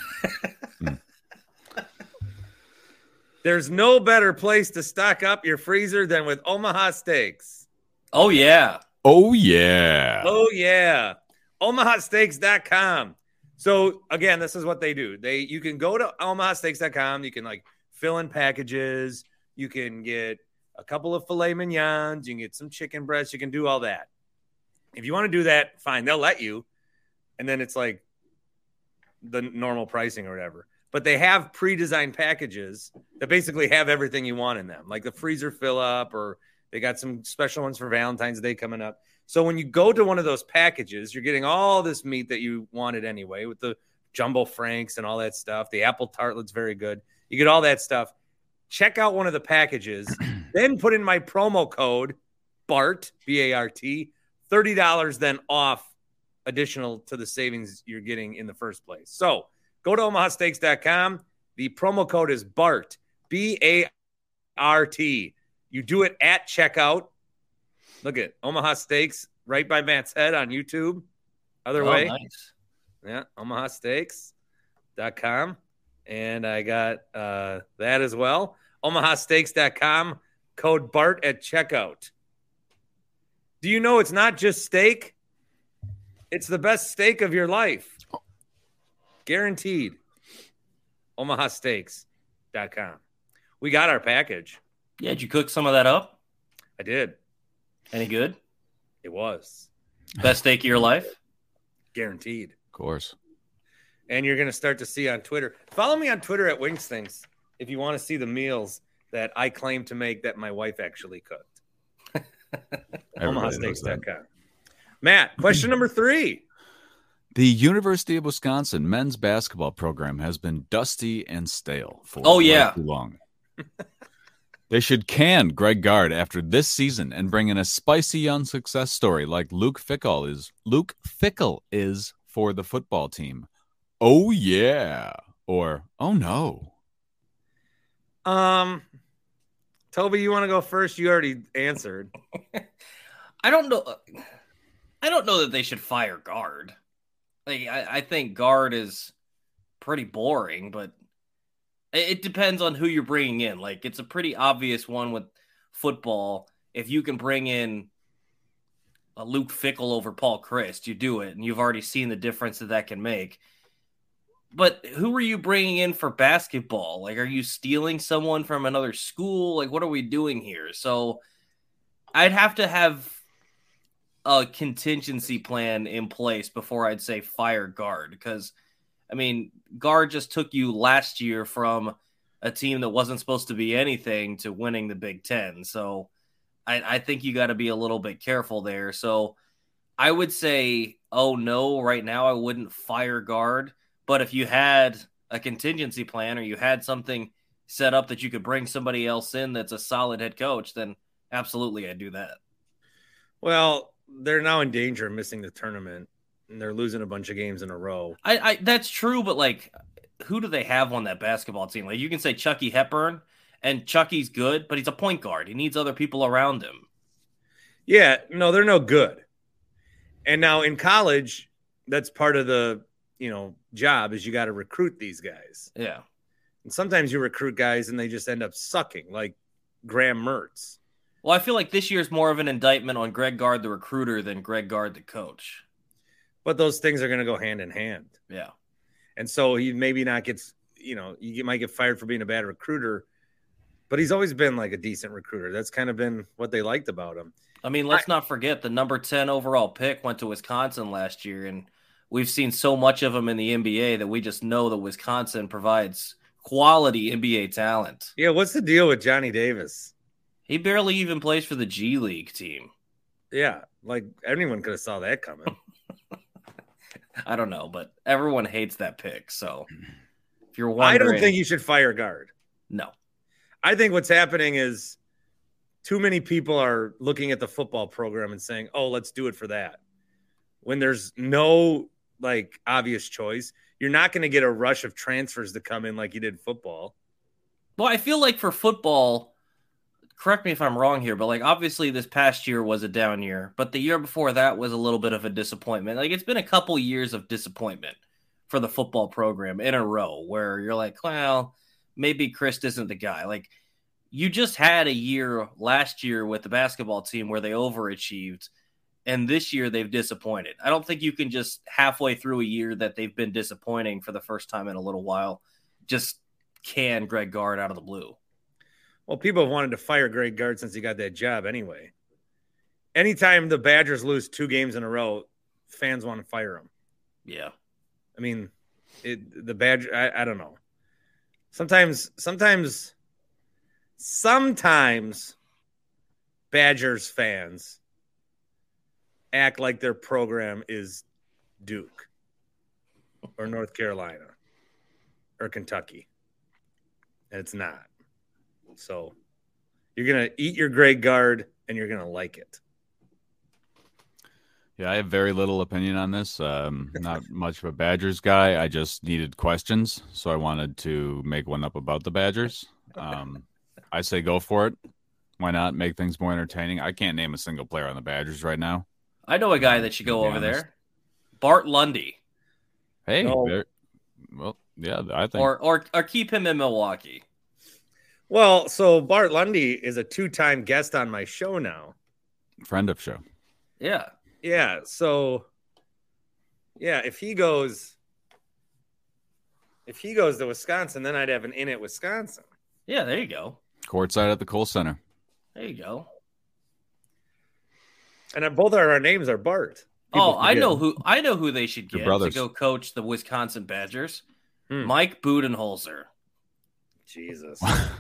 There's no better place to stock up your freezer than with Omaha Steaks. Oh, yeah. Oh, yeah. Oh, yeah. OmahaSteaks.com. So, again, this is what they do. You can go to OmahaSteaks.com. You can, fill in packages. You can get a couple of filet mignons. You can get some chicken breasts. You can do all that. If you want to do that, fine. They'll let you. And then it's like the normal pricing or whatever. But they have pre-designed packages that basically have everything you want in them, like the freezer fill-up, or they got some special ones for Valentine's Day coming up. So when you go to one of those packages, you're getting all this meat that you wanted anyway, with the jumbo franks and all that stuff. The apple tartlet's very good. You get all that stuff. Check out one of the packages, then put in my promo code, BART, B-A-R-T, $30 then off, additional to the savings you're getting in the first place. So go to omahasteaks.com. The promo code is BART, B-A-R-T. You do it at checkout. Look at Omaha Steaks right by Matt's head on YouTube. Other way. Nice. Yeah, omahasteaks.com. And I got that as well. omahasteaks.com, code BART at checkout. Do you know it's not just steak? It's the best steak of your life. Guaranteed. omahasteaks.com. We got our package. Yeah, did you cook some of that up? I did. Any good? It was. Best steak of your life? Guaranteed. Of course. And you're going to start to see on Twitter. Follow me on Twitter at Wings Things if you want to see the meals that I claim to make that my wife actually cooked. omahasteaks.com. Matt, question number 3. The University of Wisconsin men's basketball program has been dusty and stale for too long. They should can Greg Gard after this season and bring in a spicy young success story like Luke Fickell is for the football team. Oh yeah, or oh no. Toby, you want to go first? You already answered. I don't know that they should fire Gard. I think Gard is pretty boring, but it depends on who you're bringing in. It's a pretty obvious one with football. If you can bring in a Luke Fickell over Paul Chryst, you do it, and you've already seen the difference that can make. But who are you bringing in for basketball? Are you stealing someone from another school? What are we doing here? So I'd have to have a contingency plan in place before I'd say fire Gard, because Gard just took you last year from a team that wasn't supposed to be anything to winning the Big Ten. So I think you got to be a little bit careful there. So I would say, oh no, right now I wouldn't fire Gard. But if you had a contingency plan or you had something set up that you could bring somebody else in that's a solid head coach, then absolutely I'd do that. Well, they're now in danger of missing the tournament, and they're losing a bunch of games in a row. I that's true, but who do they have on that basketball team? You can say Chucky Hepburn, and Chucky's good, but he's a point guard. He needs other people around him. Yeah, no, they're no good. And now in college, that's part of the job is you got to recruit these guys. Yeah. And sometimes you recruit guys and they just end up sucking, like Graham Mertz. Well, I feel like this year's more of an indictment on Greg Gard, the recruiter, than Greg Gard, the coach. But those things are going to go hand in hand. Yeah. And so he maybe not gets, you might get fired for being a bad recruiter, but he's always been like a decent recruiter. That's kind of been what they liked about him. I mean, let's not forget the number 10 overall pick went to Wisconsin last year, and we've seen so much of him in the NBA that we just know that Wisconsin provides quality NBA talent. Yeah, what's the deal with Johnny Davis? He barely even plays for the G League team. Yeah, like anyone could have saw that coming. I don't know, but everyone hates that pick. So if you're wondering, I don't think you should fire guard. No. I think what's happening is too many people are looking at the football program and saying, oh, let's do it for that. When there's no like obvious choice, you're not going to get a rush of transfers to come in like you did football. Well, I feel like for football, correct me if I'm wrong here, but like obviously this past year was a down year, but the year before that was a little bit of a disappointment. Like it's been a couple years of disappointment for the football program in a row where you're like, well, maybe Chris isn't the guy. Like you just had a year last year with the basketball team where they overachieved, and this year they've disappointed. I don't think you can just halfway through a year that they've been disappointing for the first time in a little while, just can Greg Gard out of the blue. Well, people have wanted to fire Greg Gard since he got that job anyway. Anytime the Badgers lose 2 games in a row, fans want to fire him. Yeah. I mean, the Badgers, I don't know. Sometimes Badgers fans act like their program is Duke or North Carolina or Kentucky. And it's not. So you're going to eat your Greg Gard and you're going to like it. Yeah, I have very little opinion on this. Not much of a Badgers guy. I just needed questions, so I wanted to make one up about the Badgers. I say go for it. Why not make things more entertaining? I can't name a single player on the Badgers right now. I know a guy that should go over there. Bart Lundy. Hey, well, yeah, I think. Or keep him in Milwaukee. Well, so Bart Lundy is a 2-time guest on my show now. Friend of show. Yeah. Yeah, so if he goes to Wisconsin, then I'd have an in at Wisconsin. Yeah, there you go. Courtside at the Kohl Center. There you go. And both our names are Bart. I know who they should get to go coach the Wisconsin Badgers. Mike Budenholzer. Jesus.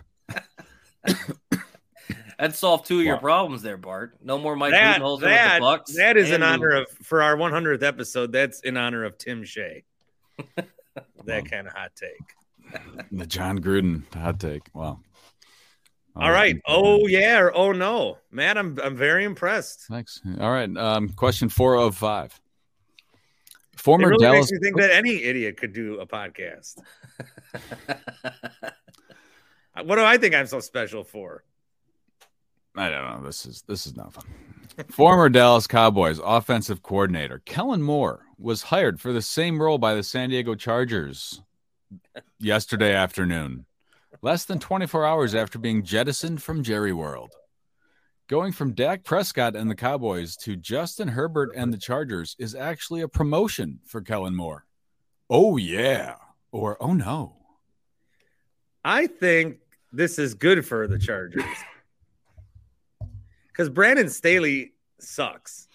That'd solve 2 of your problems there, Bart. No more Mike Budenholzer with the Bucks. That is in honor of, for our 100th episode, that's in honor of Tim Shea. That kind of hot take. The John Gruden hot take. Wow. All right. Oh, yeah, or oh, no. Matt, I'm very impressed. Thanks. All right. Question 4 of 5. Former it really Dallas. Makes me think that any idiot could do a podcast. What do I think I'm so special for? I don't know. This is nothing. Former Dallas Cowboys offensive coordinator Kellen Moore was hired for the same role by the San Diego Chargers yesterday afternoon, less than 24 hours after being jettisoned from Jerry World. Going from Dak Prescott and the Cowboys to Justin Herbert and the Chargers is actually a promotion for Kellen Moore. Oh, yeah. Or, oh, no. I think this is good for the Chargers. Because Brandon Staley sucks.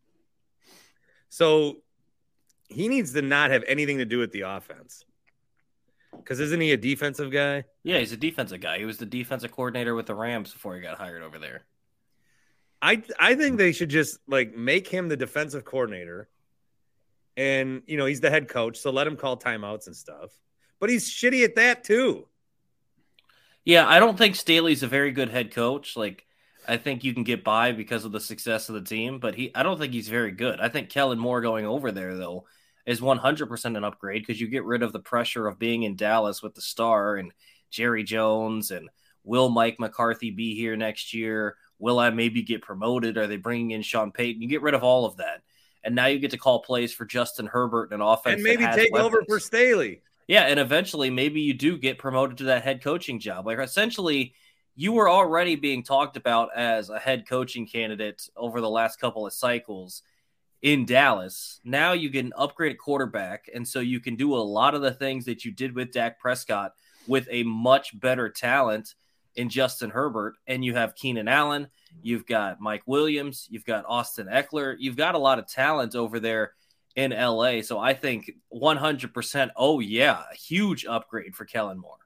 So he needs to not have anything to do with the offense. Because isn't he a defensive guy? Yeah, he's a defensive guy. He was the defensive coordinator with the Rams before he got hired over there. I think they should just make him the defensive coordinator. And, he's the head coach, so let him call timeouts and stuff. But he's shitty at that too. Yeah, I don't think Staley's a very good head coach. I think you can get by because of the success of the team, but I don't think he's very good. I think Kellen Moore going over there, though, is 100% an upgrade because you get rid of the pressure of being in Dallas with the star and Jerry Jones and will Mike McCarthy be here next year? Will I maybe get promoted? Are they bringing in Sean Payton? You get rid of all of that. And now you get to call plays for Justin Herbert and an offense. And maybe take weapons. over for Staley. Yeah, and eventually maybe you do get promoted to that head coaching job. Essentially, you were already being talked about as a head coaching candidate over the last couple of cycles. in Dallas. Now you get an upgraded quarterback, and so you can do a lot of the things that you did with Dak Prescott with a much better talent in Justin Herbert. And you have Keenan Allen, you've got Mike Williams, you've got Austin Eckler, you've got a lot of talent over there in LA. So I think 100%, oh yeah, a huge upgrade for Kellen Moore.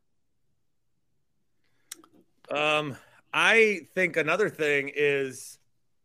I think another thing is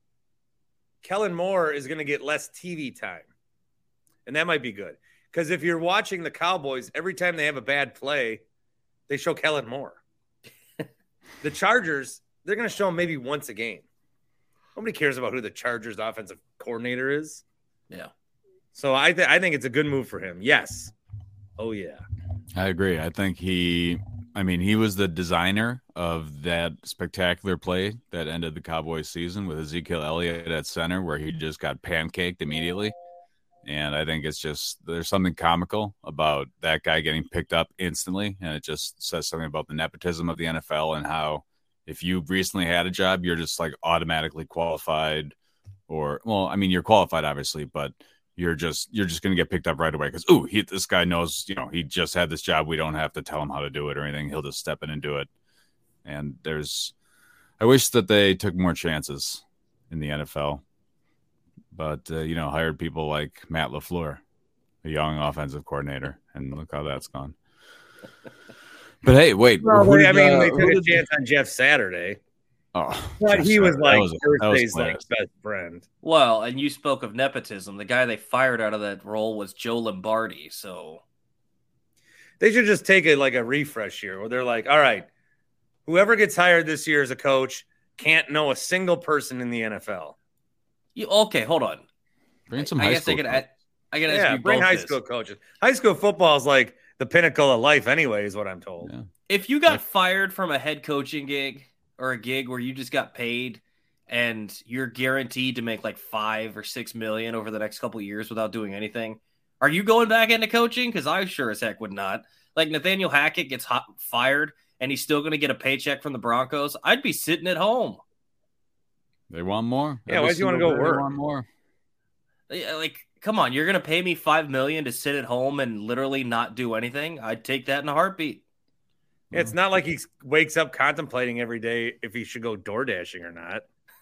Kellen Moore is going to get less TV time. And that might be good. Because if you're watching the Cowboys, every time they have a bad play, they show Kellen Moore. The Chargers, they're going to show him maybe once a game. Nobody cares about who the Chargers offensive coordinator is. Yeah. So I think it's a good move for him. Yes. Oh, yeah. I agree. I think he was the designer of that spectacular play that ended the Cowboys season with Ezekiel Elliott at center where he just got pancaked immediately. And I think it's just there's something comical about that guy getting picked up instantly. And it just says something about the nepotism of the NFL and how if you recently had a job, you're just like automatically qualified or, well, I mean, you're qualified obviously, but you're just going to get picked up right away because, this guy knows, he just had this job. We don't have to tell him how to do it or anything. He'll just step in and do it. And I wish that they took more chances in the NFL, but, hired people like Matt LaFleur, a young offensive coordinator, and look how that's gone. But hey, wait. Well, they took a chance on Jeff Saturday. Oh, but he was like Thursday's best friend. Well, and you spoke of nepotism. The guy they fired out of that role was Joe Lombardi. So they should just take it like a refresh year where they're like, all right, whoever gets hired this year as a coach can't know a single person in the NFL. Okay, hold on. Bring some high school. I got to ask you bring high school coaches. High school football is like the pinnacle of life anyway, is what I'm told. Yeah. If you got fired from a head coaching gig or a gig where you just got paid and you're guaranteed to make like $5 or $6 million over the next couple of years without doing anything, are you going back into coaching? Because I sure as heck would not. Like Nathaniel Hackett gets fired and he's still going to get a paycheck from the Broncos. I'd be sitting at home. They want more. Yeah, why do you want to go work? They want more. Like, come on, you're going to pay me $5 million to sit at home and literally not do anything? I'd take that in a heartbeat. Yeah, it's not like he wakes up contemplating every day if he should go door dashing or not.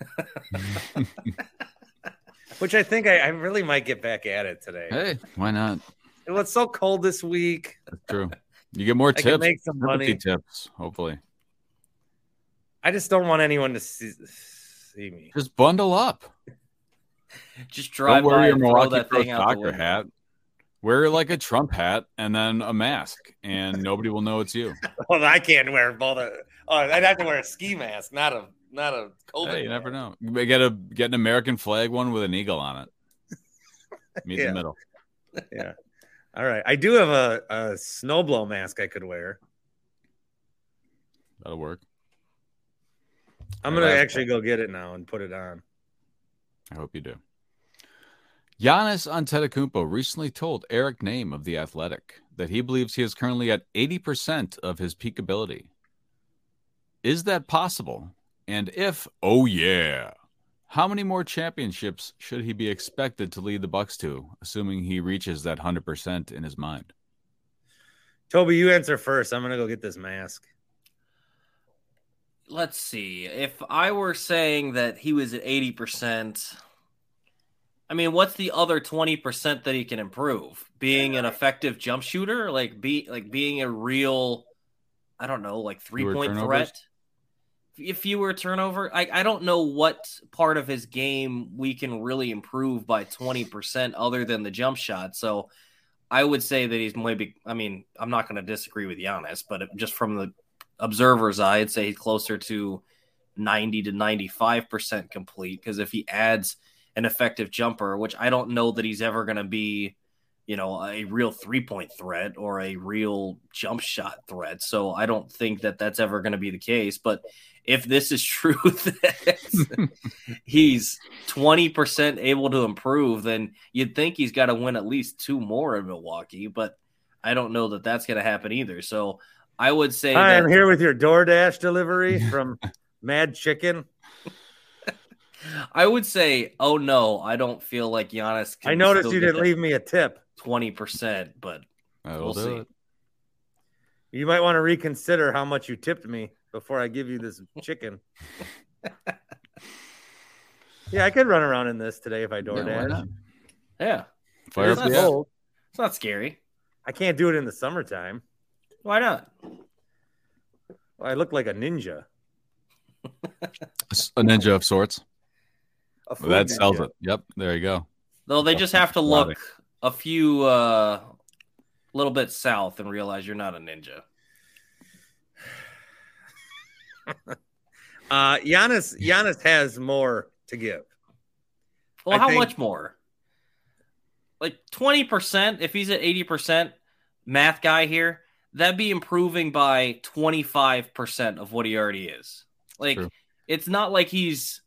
Which I think I really might get back at it today. Hey, why not? It's so cold this week. That's true. You get more tips. Can make some money. Tips, hopefully. I just don't want anyone to see me. Just bundle up. Just drive by and throw that thing out the window. Hat. Wear like a Trump hat and then a mask, and nobody will know it's you. Well, I can't wear both. I'd have to wear a ski mask, not a COVID. Hey, you never know. Get an American flag one with an eagle on it. Meet in the middle. Yeah. All right. I do have a snowblow mask I could wear. That'll work. I'm going to actually go get it now and put it on. I hope you do. Giannis Antetokounmpo recently told Eric Nehm of The Athletic that he believes he is currently at 80% of his peak ability. Is that possible? And if, how many more championships should he be expected to lead the Bucks to, assuming he reaches that 100% in his mind? Toby, you answer first. I'm going to go get this mask. Let's see. If I were saying that he was at 80%, I mean, what's the other 20% that he can improve? Being an effective jump shooter, being a real, I don't know, like 3-point threat. If you were a turnover, I don't know what part of his game we can really improve by 20% other than the jump shot. So I would say that he's maybe, I mean, I'm not going to disagree with Giannis, but just from the observer's eye, I'd say he's closer to 90 to 95% complete. Because if he adds an effective jumper, which I don't know that he's ever going to be, a real 3-point threat or a real jump shot threat. So I don't think that that's ever going to be the case. But if this is true that he's 20% able to improve, then you'd think he's got to win at least 2 more in Milwaukee. But I don't know that that's going to happen either. So I would say I'm here with your DoorDash delivery from Mad Chicken. I would say, oh no, I don't feel like Giannis can. I noticed you didn't leave me a tip. 20%, but we'll see. You might want to reconsider how much you tipped me before I give you this chicken. Yeah, I could run around in this today if I DoorDash. Yeah. Fire it's cold. It's not scary. I can't do it in the summertime. Why not? Well, I look like a ninja. A ninja of sorts. That sells it. Yep, there you go. Though they just have to look a few little bit south and realize you're not a ninja. Giannis has more to give. Well, how much more? Like 20%, if he's at 80%, math guy here, that'd be improving by 25% of what he already is. Like, True. It's not like he's,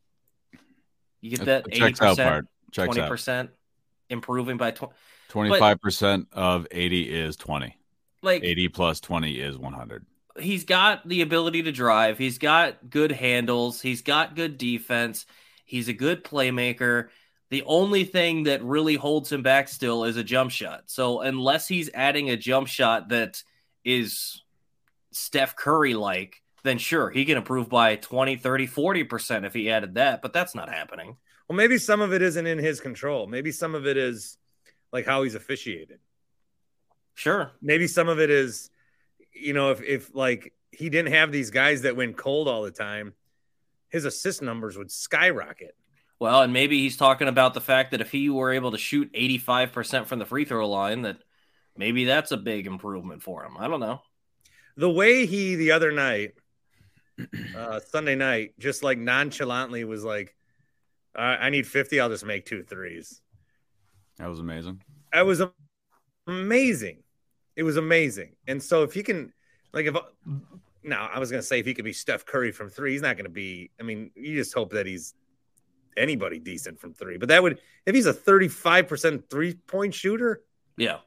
you get that 80%, 20%, improving by 25% of 80 is 20. Like 80 plus 20 is 100. He's got the ability to drive. He's got good handles. He's got good defense. He's a good playmaker. The only thing that really holds him back still is a jump shot. So unless he's adding a jump shot that is Steph Curry-like, then sure, he can improve by 20, 30, 40% if he added that, but that's not happening. Well, maybe some of it isn't in his control. Maybe some of it is like how he's officiated. Sure. Maybe some of it is, you know, if like he didn't have these guys that went cold all the time, his assist numbers would skyrocket. Well, and maybe he's talking about the fact that if he were able to shoot 85% from the free throw line, that maybe that's a big improvement for him. I don't know. The way he the other night, Sunday night, just like nonchalantly was like, I need 50. I'll just make 2 threes. That was amazing. That was amazing. It was amazing. And so if he can, like, now I was going to say if he could be Steph Curry from 3, he's not going to be. I mean, you just hope that he's anybody decent from 3. But that would, if he's a 35% 3-point shooter, yeah,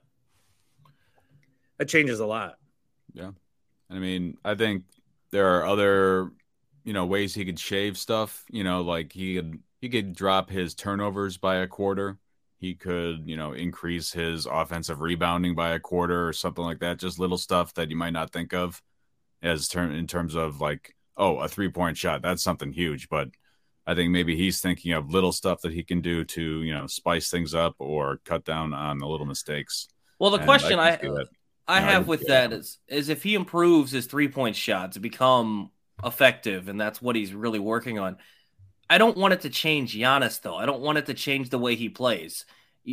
that changes a lot. Yeah. I mean, I think there are other, ways he could shave stuff, like he could drop his turnovers by a quarter. He could, increase his offensive rebounding by a quarter or something like that. Just little stuff that you might not think of in terms of like, oh, a 3-point shot. That's something huge. But I think maybe he's thinking of little stuff that he can do to, spice things up or cut down on the little mistakes. Well, the question I have with that is if he improves his 3-point shot to become effective, and that's what he's really working on. I don't want it to change Giannis, though. I don't want it to change the way he plays.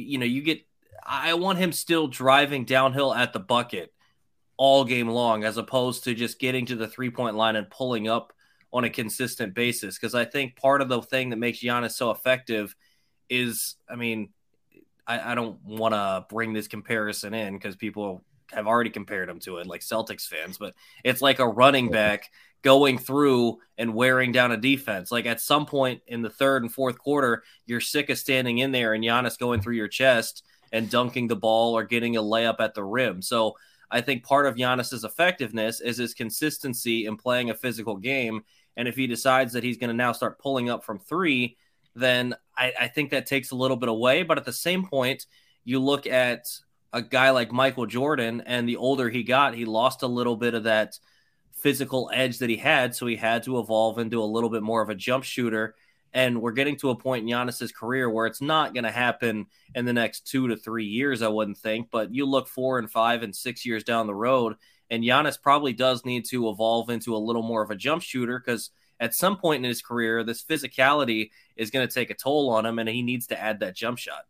I want him still driving downhill at the bucket all game long, as opposed to just getting to the 3-point line and pulling up on a consistent basis. Because I think part of the thing that makes Giannis so effective is, I mean, I don't want to bring this comparison in because people have already compared him to it, like Celtics fans, but it's like a running back going through and wearing down a defense. Like at some point in the third and fourth quarter, you're sick of standing in there and Giannis going through your chest and dunking the ball or getting a layup at the rim. So I think part of Giannis's effectiveness is his consistency in playing a physical game. And if he decides that he's going to now start pulling up from 3, then I think that takes a little bit away. But at the same point, you look at a guy like Michael Jordan, and the older he got, he lost a little bit of that physical edge that he had. So he had to evolve into a little bit more of a jump shooter. And we're getting to a point in Giannis's career where it's not going to happen in the next 2 to 3 years, I wouldn't think. But you look 4 and 5 and 6 years down the road, and Giannis probably does need to evolve into a little more of a jump shooter, because at some point in his career, this physicality is going to take a toll on him, and he needs to add that jump shot.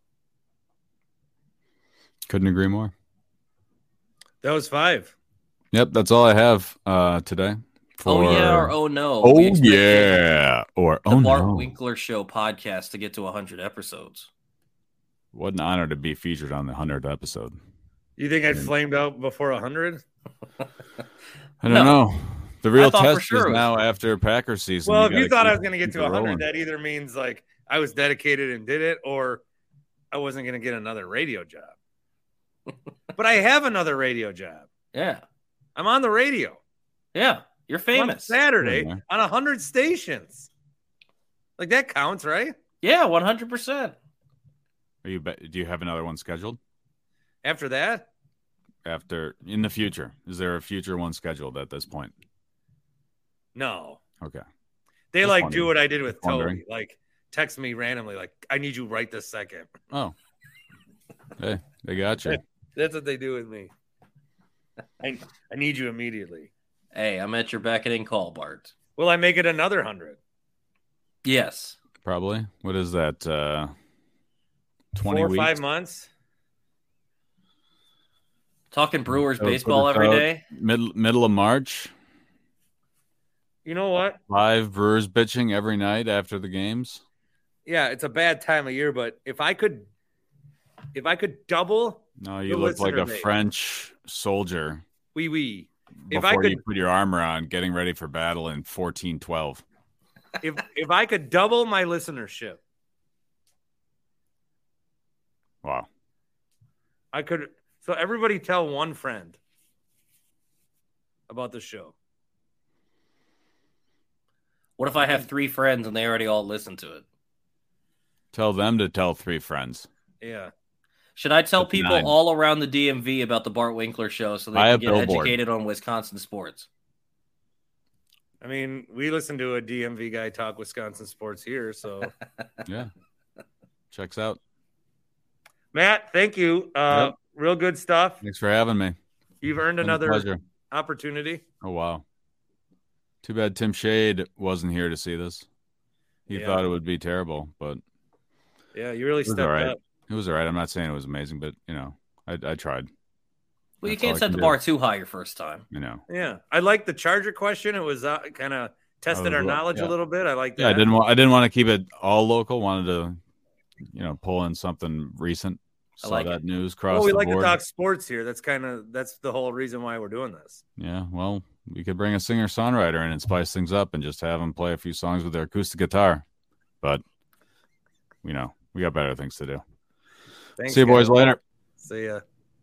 Couldn't agree more. That was 5. Yep, that's all I have today. Oh, yeah, or oh, no. Oh, yeah, or oh, no. The Bart Winkler Show podcast to get to 100 episodes. What an honor to be featured on the 100th episode. You think I'd flamed out before 100? I don't know. The real test is now after Packers season. Well, if you thought I was going to get to 100, that either means like I was dedicated and did it, or I wasn't going to get another radio job. But I have another radio job. Yeah. I'm on the radio. Yeah. You're famous. On Saturday on 100 stations. Like that counts, right? Yeah, 100%. Do you have another one scheduled? After that? In the future. Is there a future one scheduled at this point? No. Okay. They just do what I did with Toby. Like text me randomly, like, I need you right this second. Oh. Hey, they got you. That's what they do with me. I need you immediately. Hey, I'm at your beckoning call, Bart. Will I make it another 100? Yes. Probably. What is that? 20 4 or weeks? 5 months? Talking Brewers baseball every day? Middle of March. You know what? 5 Brewers bitching every night after the games. Yeah, it's a bad time of year, but if I could double. No, you look like a French soldier. Oui. Before you put your armor on, getting ready for battle in 1412. If I could double my listenership. Wow. I could. So everybody tell one friend about the show. What if I have 3 friends and they already all listen to it? Tell them to tell 3 friends. Yeah. Should I tell people 9 all around the DMV about the Bart Winkler show so they can get educated on Wisconsin sports? I mean, we listen to a DMV guy talk Wisconsin sports here, so. Yeah. Checks out. Matt, thank you. Yep. Real good stuff. Thanks for having me. You've earned another opportunity. Oh, wow. Too bad Tim Shade wasn't here to see this. He thought it would be terrible, but. Yeah, you really stepped up. It was all right. I'm not saying it was amazing, but, I tried. Well, you can't set the bar too high your first time. Yeah. I like the Charger question. It was kind of tested our knowledge a little bit. I like that. Yeah, I didn't want to keep it all local. Wanted to, pull in something recent. Saw that news cross the board. We like to talk sports here. That's the whole reason why we're doing this. Yeah, well, we could bring a singer-songwriter in and spice things up and just have them play a few songs with their acoustic guitar. But, we got better things to do. Thanks, see you boys later. See ya.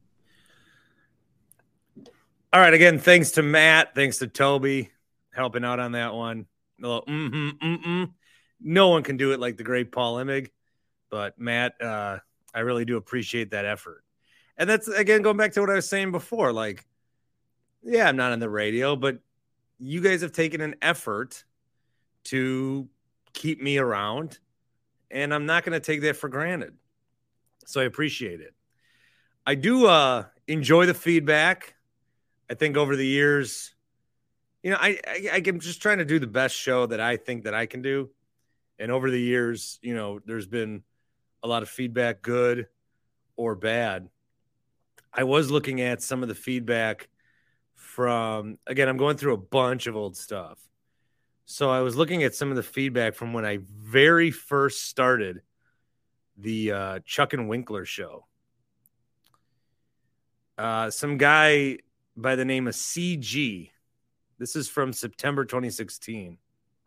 All right, again, thanks to Matt. Thanks to Toby helping out on that one. No one can do it like the great Paul Imig. But, Matt, I really do appreciate that effort. And that's, again, going back to what I was saying before. Like, yeah, I'm not on the radio, but you guys have taken an effort to keep me around, and I'm not going to take that for granted. So I appreciate it. I do enjoy the feedback. I think over the years, I'm just trying to do the best show that I think that I can do. And over the years, there's been a lot of feedback, good or bad. I was looking at some of the feedback from, again, I'm going through a bunch of old stuff. So I was looking at some of the feedback from when I very first started the Chuck and Winkler show. Some guy by the name of CG. This is from September 2016.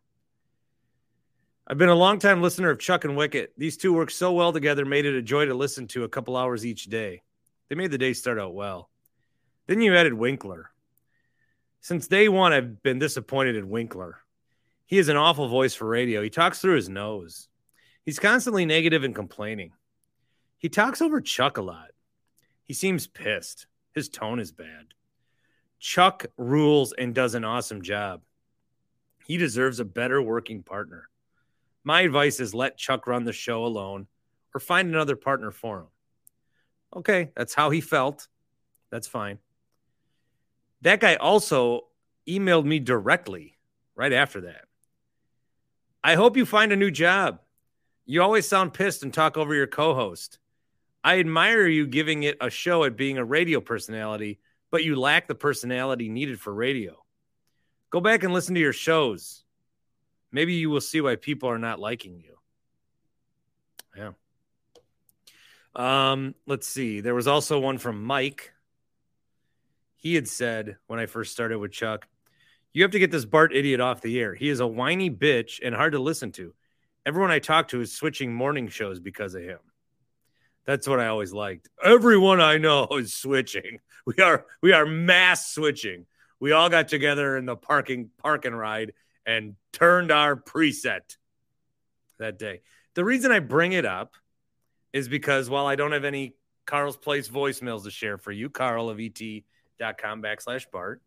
I've been a longtime listener of Chuck and Wicket. These two work so well together, made it a joy to listen to a couple hours each day. They made the day start out well. Then you added Winkler. Since day one, I've been disappointed in Winkler. He has an awful voice for radio. He talks through his nose. He's constantly negative and complaining. He talks over Chuck a lot. He seems pissed. His tone is bad. Chuck rules and does an awesome job. He deserves a better working partner. My advice is let Chuck run the show alone or find another partner for him. Okay, that's how he felt. That's fine. That guy also emailed me directly right after that. I hope you find a new job. You always sound pissed and talk over your co-host. I admire you giving it a show at being a radio personality, but you lack the personality needed for radio. Go back and listen to your shows. Maybe you will see why people are not liking you. Yeah. Let's see. There was also one from Mike. He had said when I first started with Chuck, you have to get this Bart idiot off the air. He is a whiny bitch and hard to listen to. Everyone I talk to is switching morning shows because of him. That's what I always liked. Everyone I know is switching. We are mass switching. We all got together in the park and ride and turned our preset. that day. The reason I bring it up is because while I don't have any Carl's Place voicemails to share for you, Carl of et.com/Bart.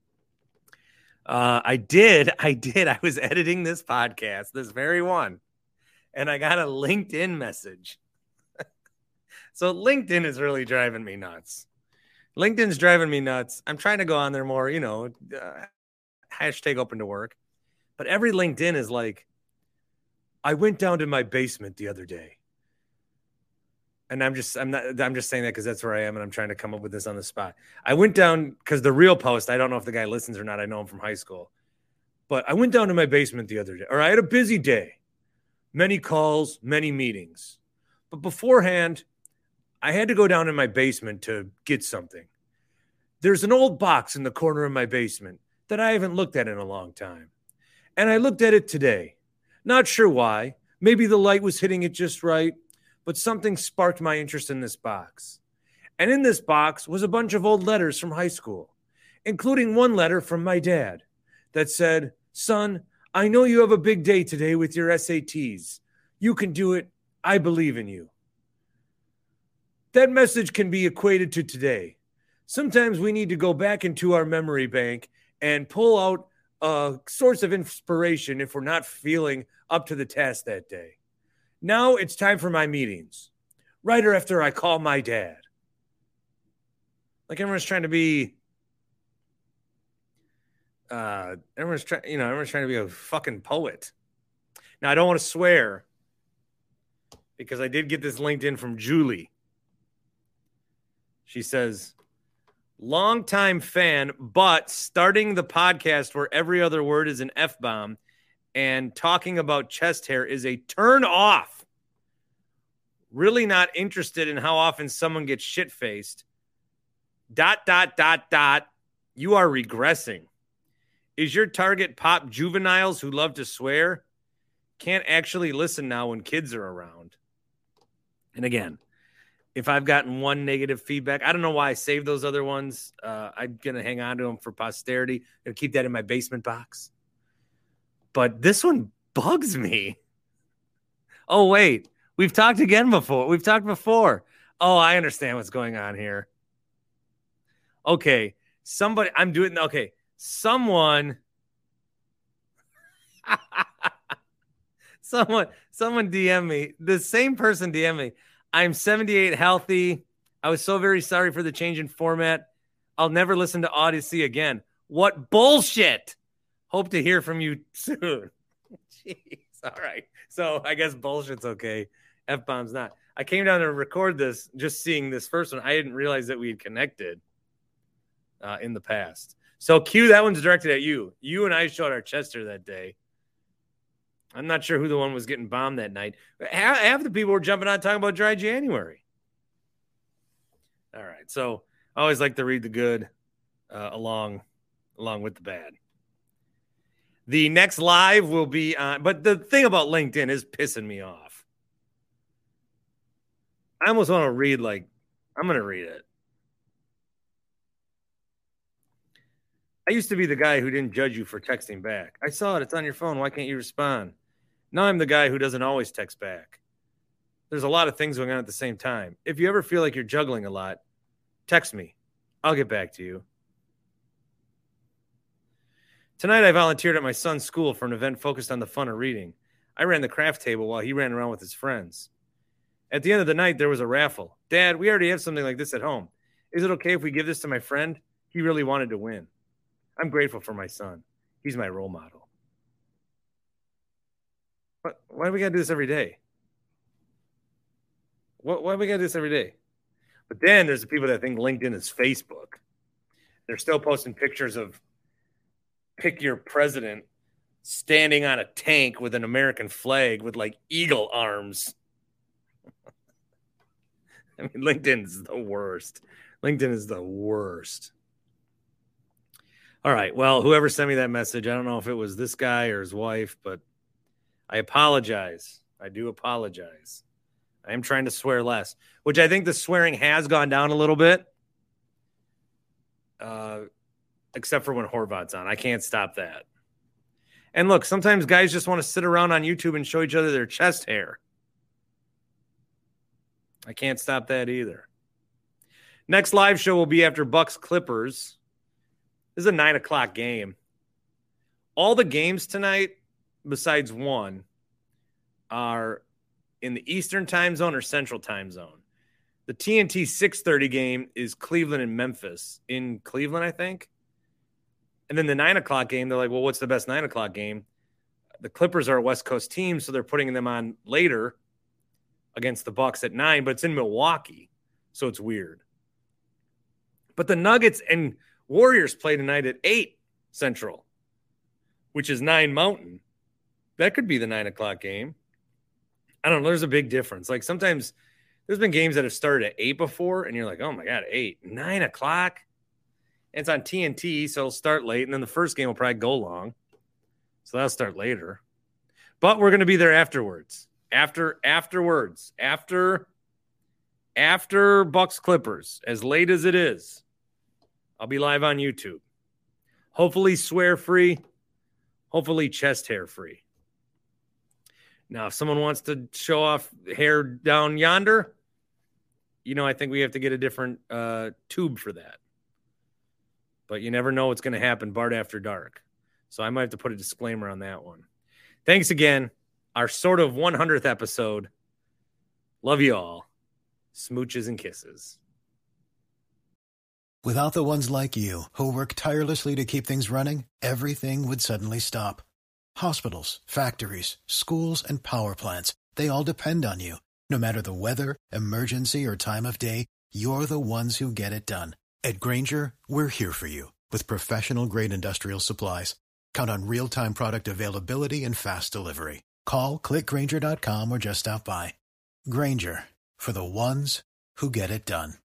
I did. I was editing this podcast, this very one, and I got a LinkedIn message. So LinkedIn is really driving me nuts. LinkedIn's driving me nuts. I'm trying to go on there more, hashtag open to work. But every LinkedIn is like, I went down to my basement the other day. And I'm just saying that because that's where I am, and I'm trying to come up with this on the spot. I went down because the real post, I don't know if the guy listens or not. I know him from high school. But I went down to my basement the other day, or I had a busy day. Many calls, many meetings. But beforehand, I had to go down in my basement to get something. There's an old box in the corner of my basement that I haven't looked at in a long time. And I looked at it today. Not sure why. Maybe the light was hitting it just right, but something sparked my interest in this box. And in this box was a bunch of old letters from high school, including one letter from my dad that said, "Son, I know you have a big day today with your SATs. You can do it. I believe in you." That message can be equated to today. Sometimes we need to go back into our memory bank and pull out a source of inspiration if we're not feeling up to the task that day. Now it's time for my meetings. Right after I call my dad. Like everyone's trying to be everyone's trying to be a fucking poet. Now I don't want to swear because I did get this LinkedIn from Julie. She says, longtime fan, but starting the podcast where every other word is an F-bomb and talking about chest hair is a turn off. Really not interested in how often someone gets shit-faced. ... You are regressing. Is your target pop juveniles who love to swear? Can't actually listen now when kids are around. And again, if I've gotten one negative feedback, I don't know why I saved those other ones. I'm going to hang on to them for posterity. I'm going to keep that in my basement box. But this one bugs me. Oh, wait. We've talked again before. We've talked before. Oh, I understand what's going on here. Okay. Someone DM me. The same person DM me. I'm 78 healthy. I was so very sorry for the change in format. I'll never listen to Odyssey again. What bullshit. Hope to hear from you soon. Jeez. All right. So I guess bullshit's okay. F-bomb's not. I came down to record this just seeing this first one. I didn't realize that we had connected in the past. So Q, that one's directed at you. You and I showed our Chester that day. I'm not sure who the one was getting bombed that night. Half the people were jumping on talking about dry January. All right. So I always like to read the good along with the bad. The next live will be on, but the thing about LinkedIn is pissing me off. I almost want to read I'm going to read it. I used to be the guy who didn't judge you for texting back. I saw it. It's on your phone. Why can't you respond? Now I'm the guy who doesn't always text back. There's a lot of things going on at the same time. If you ever feel like you're juggling a lot, text me. I'll get back to you. Tonight I volunteered at my son's school for an event focused on the fun of reading. I ran the craft table while he ran around with his friends. At the end of the night, there was a raffle. Dad, we already have something like this at home. Is it okay if we give this to my friend? He really wanted to win. I'm grateful for my son. He's my role model. Why do we got to do this every day? Why do we got to do this every day? But then there's the people that think LinkedIn is Facebook. They're still posting pictures of pick your president standing on a tank with an American flag with eagle arms. I mean, LinkedIn is the worst. LinkedIn is the worst. All right. Well, whoever sent me that message, I don't know if it was this guy or his wife, but I apologize. I do apologize. I am trying to swear less, which I think the swearing has gone down a little bit. Except for when Horvat's on. I can't stop that. And look, sometimes guys just want to sit around on YouTube and show each other their chest hair. I can't stop that either. Next live show will be after Bucks Clippers. This is a 9 o'clock game. All the games tonight, besides one, are in the Eastern time zone or Central time zone. The TNT 6:30 game is Cleveland and Memphis. In Cleveland, I think. And then the 9 o'clock game, they're like, well, what's the best 9 o'clock game? The Clippers are a West Coast team, so they're putting them on later against the Bucks at 9, but it's in Milwaukee, so it's weird. But the Nuggets and Warriors play tonight at 8 Central, which is 9 Mountain. That could be the 9 o'clock game. I don't know. There's a big difference. Like sometimes there's been games that have started at 8 before, and you're like, oh my God, 8, 9 o'clock. And it's on TNT, so it'll start late, and then the first game will probably go long. So that'll start later. But we're going to be there afterwards. After Bucks Clippers, as late as it is, I'll be live on YouTube. Hopefully swear free. Hopefully chest hair free. Now, if someone wants to show off hair down yonder, I think we have to get a different tube for that. But you never know what's going to happen, Bart After Dark. So I might have to put a disclaimer on that one. Thanks again. Our sort of 100th episode. Love you all. Smooches and kisses. Without the ones like you, who work tirelessly to keep things running, everything would suddenly stop. Hospitals, factories, schools, and power plants, they all depend on you. No matter the weather, emergency, or time of day, you're the ones who get it done. At Grainger, we're here for you with professional-grade industrial supplies. Count on real-time product availability and fast delivery. Call, click Grainger.com, or just stop by. Grainger, for the ones who get it done.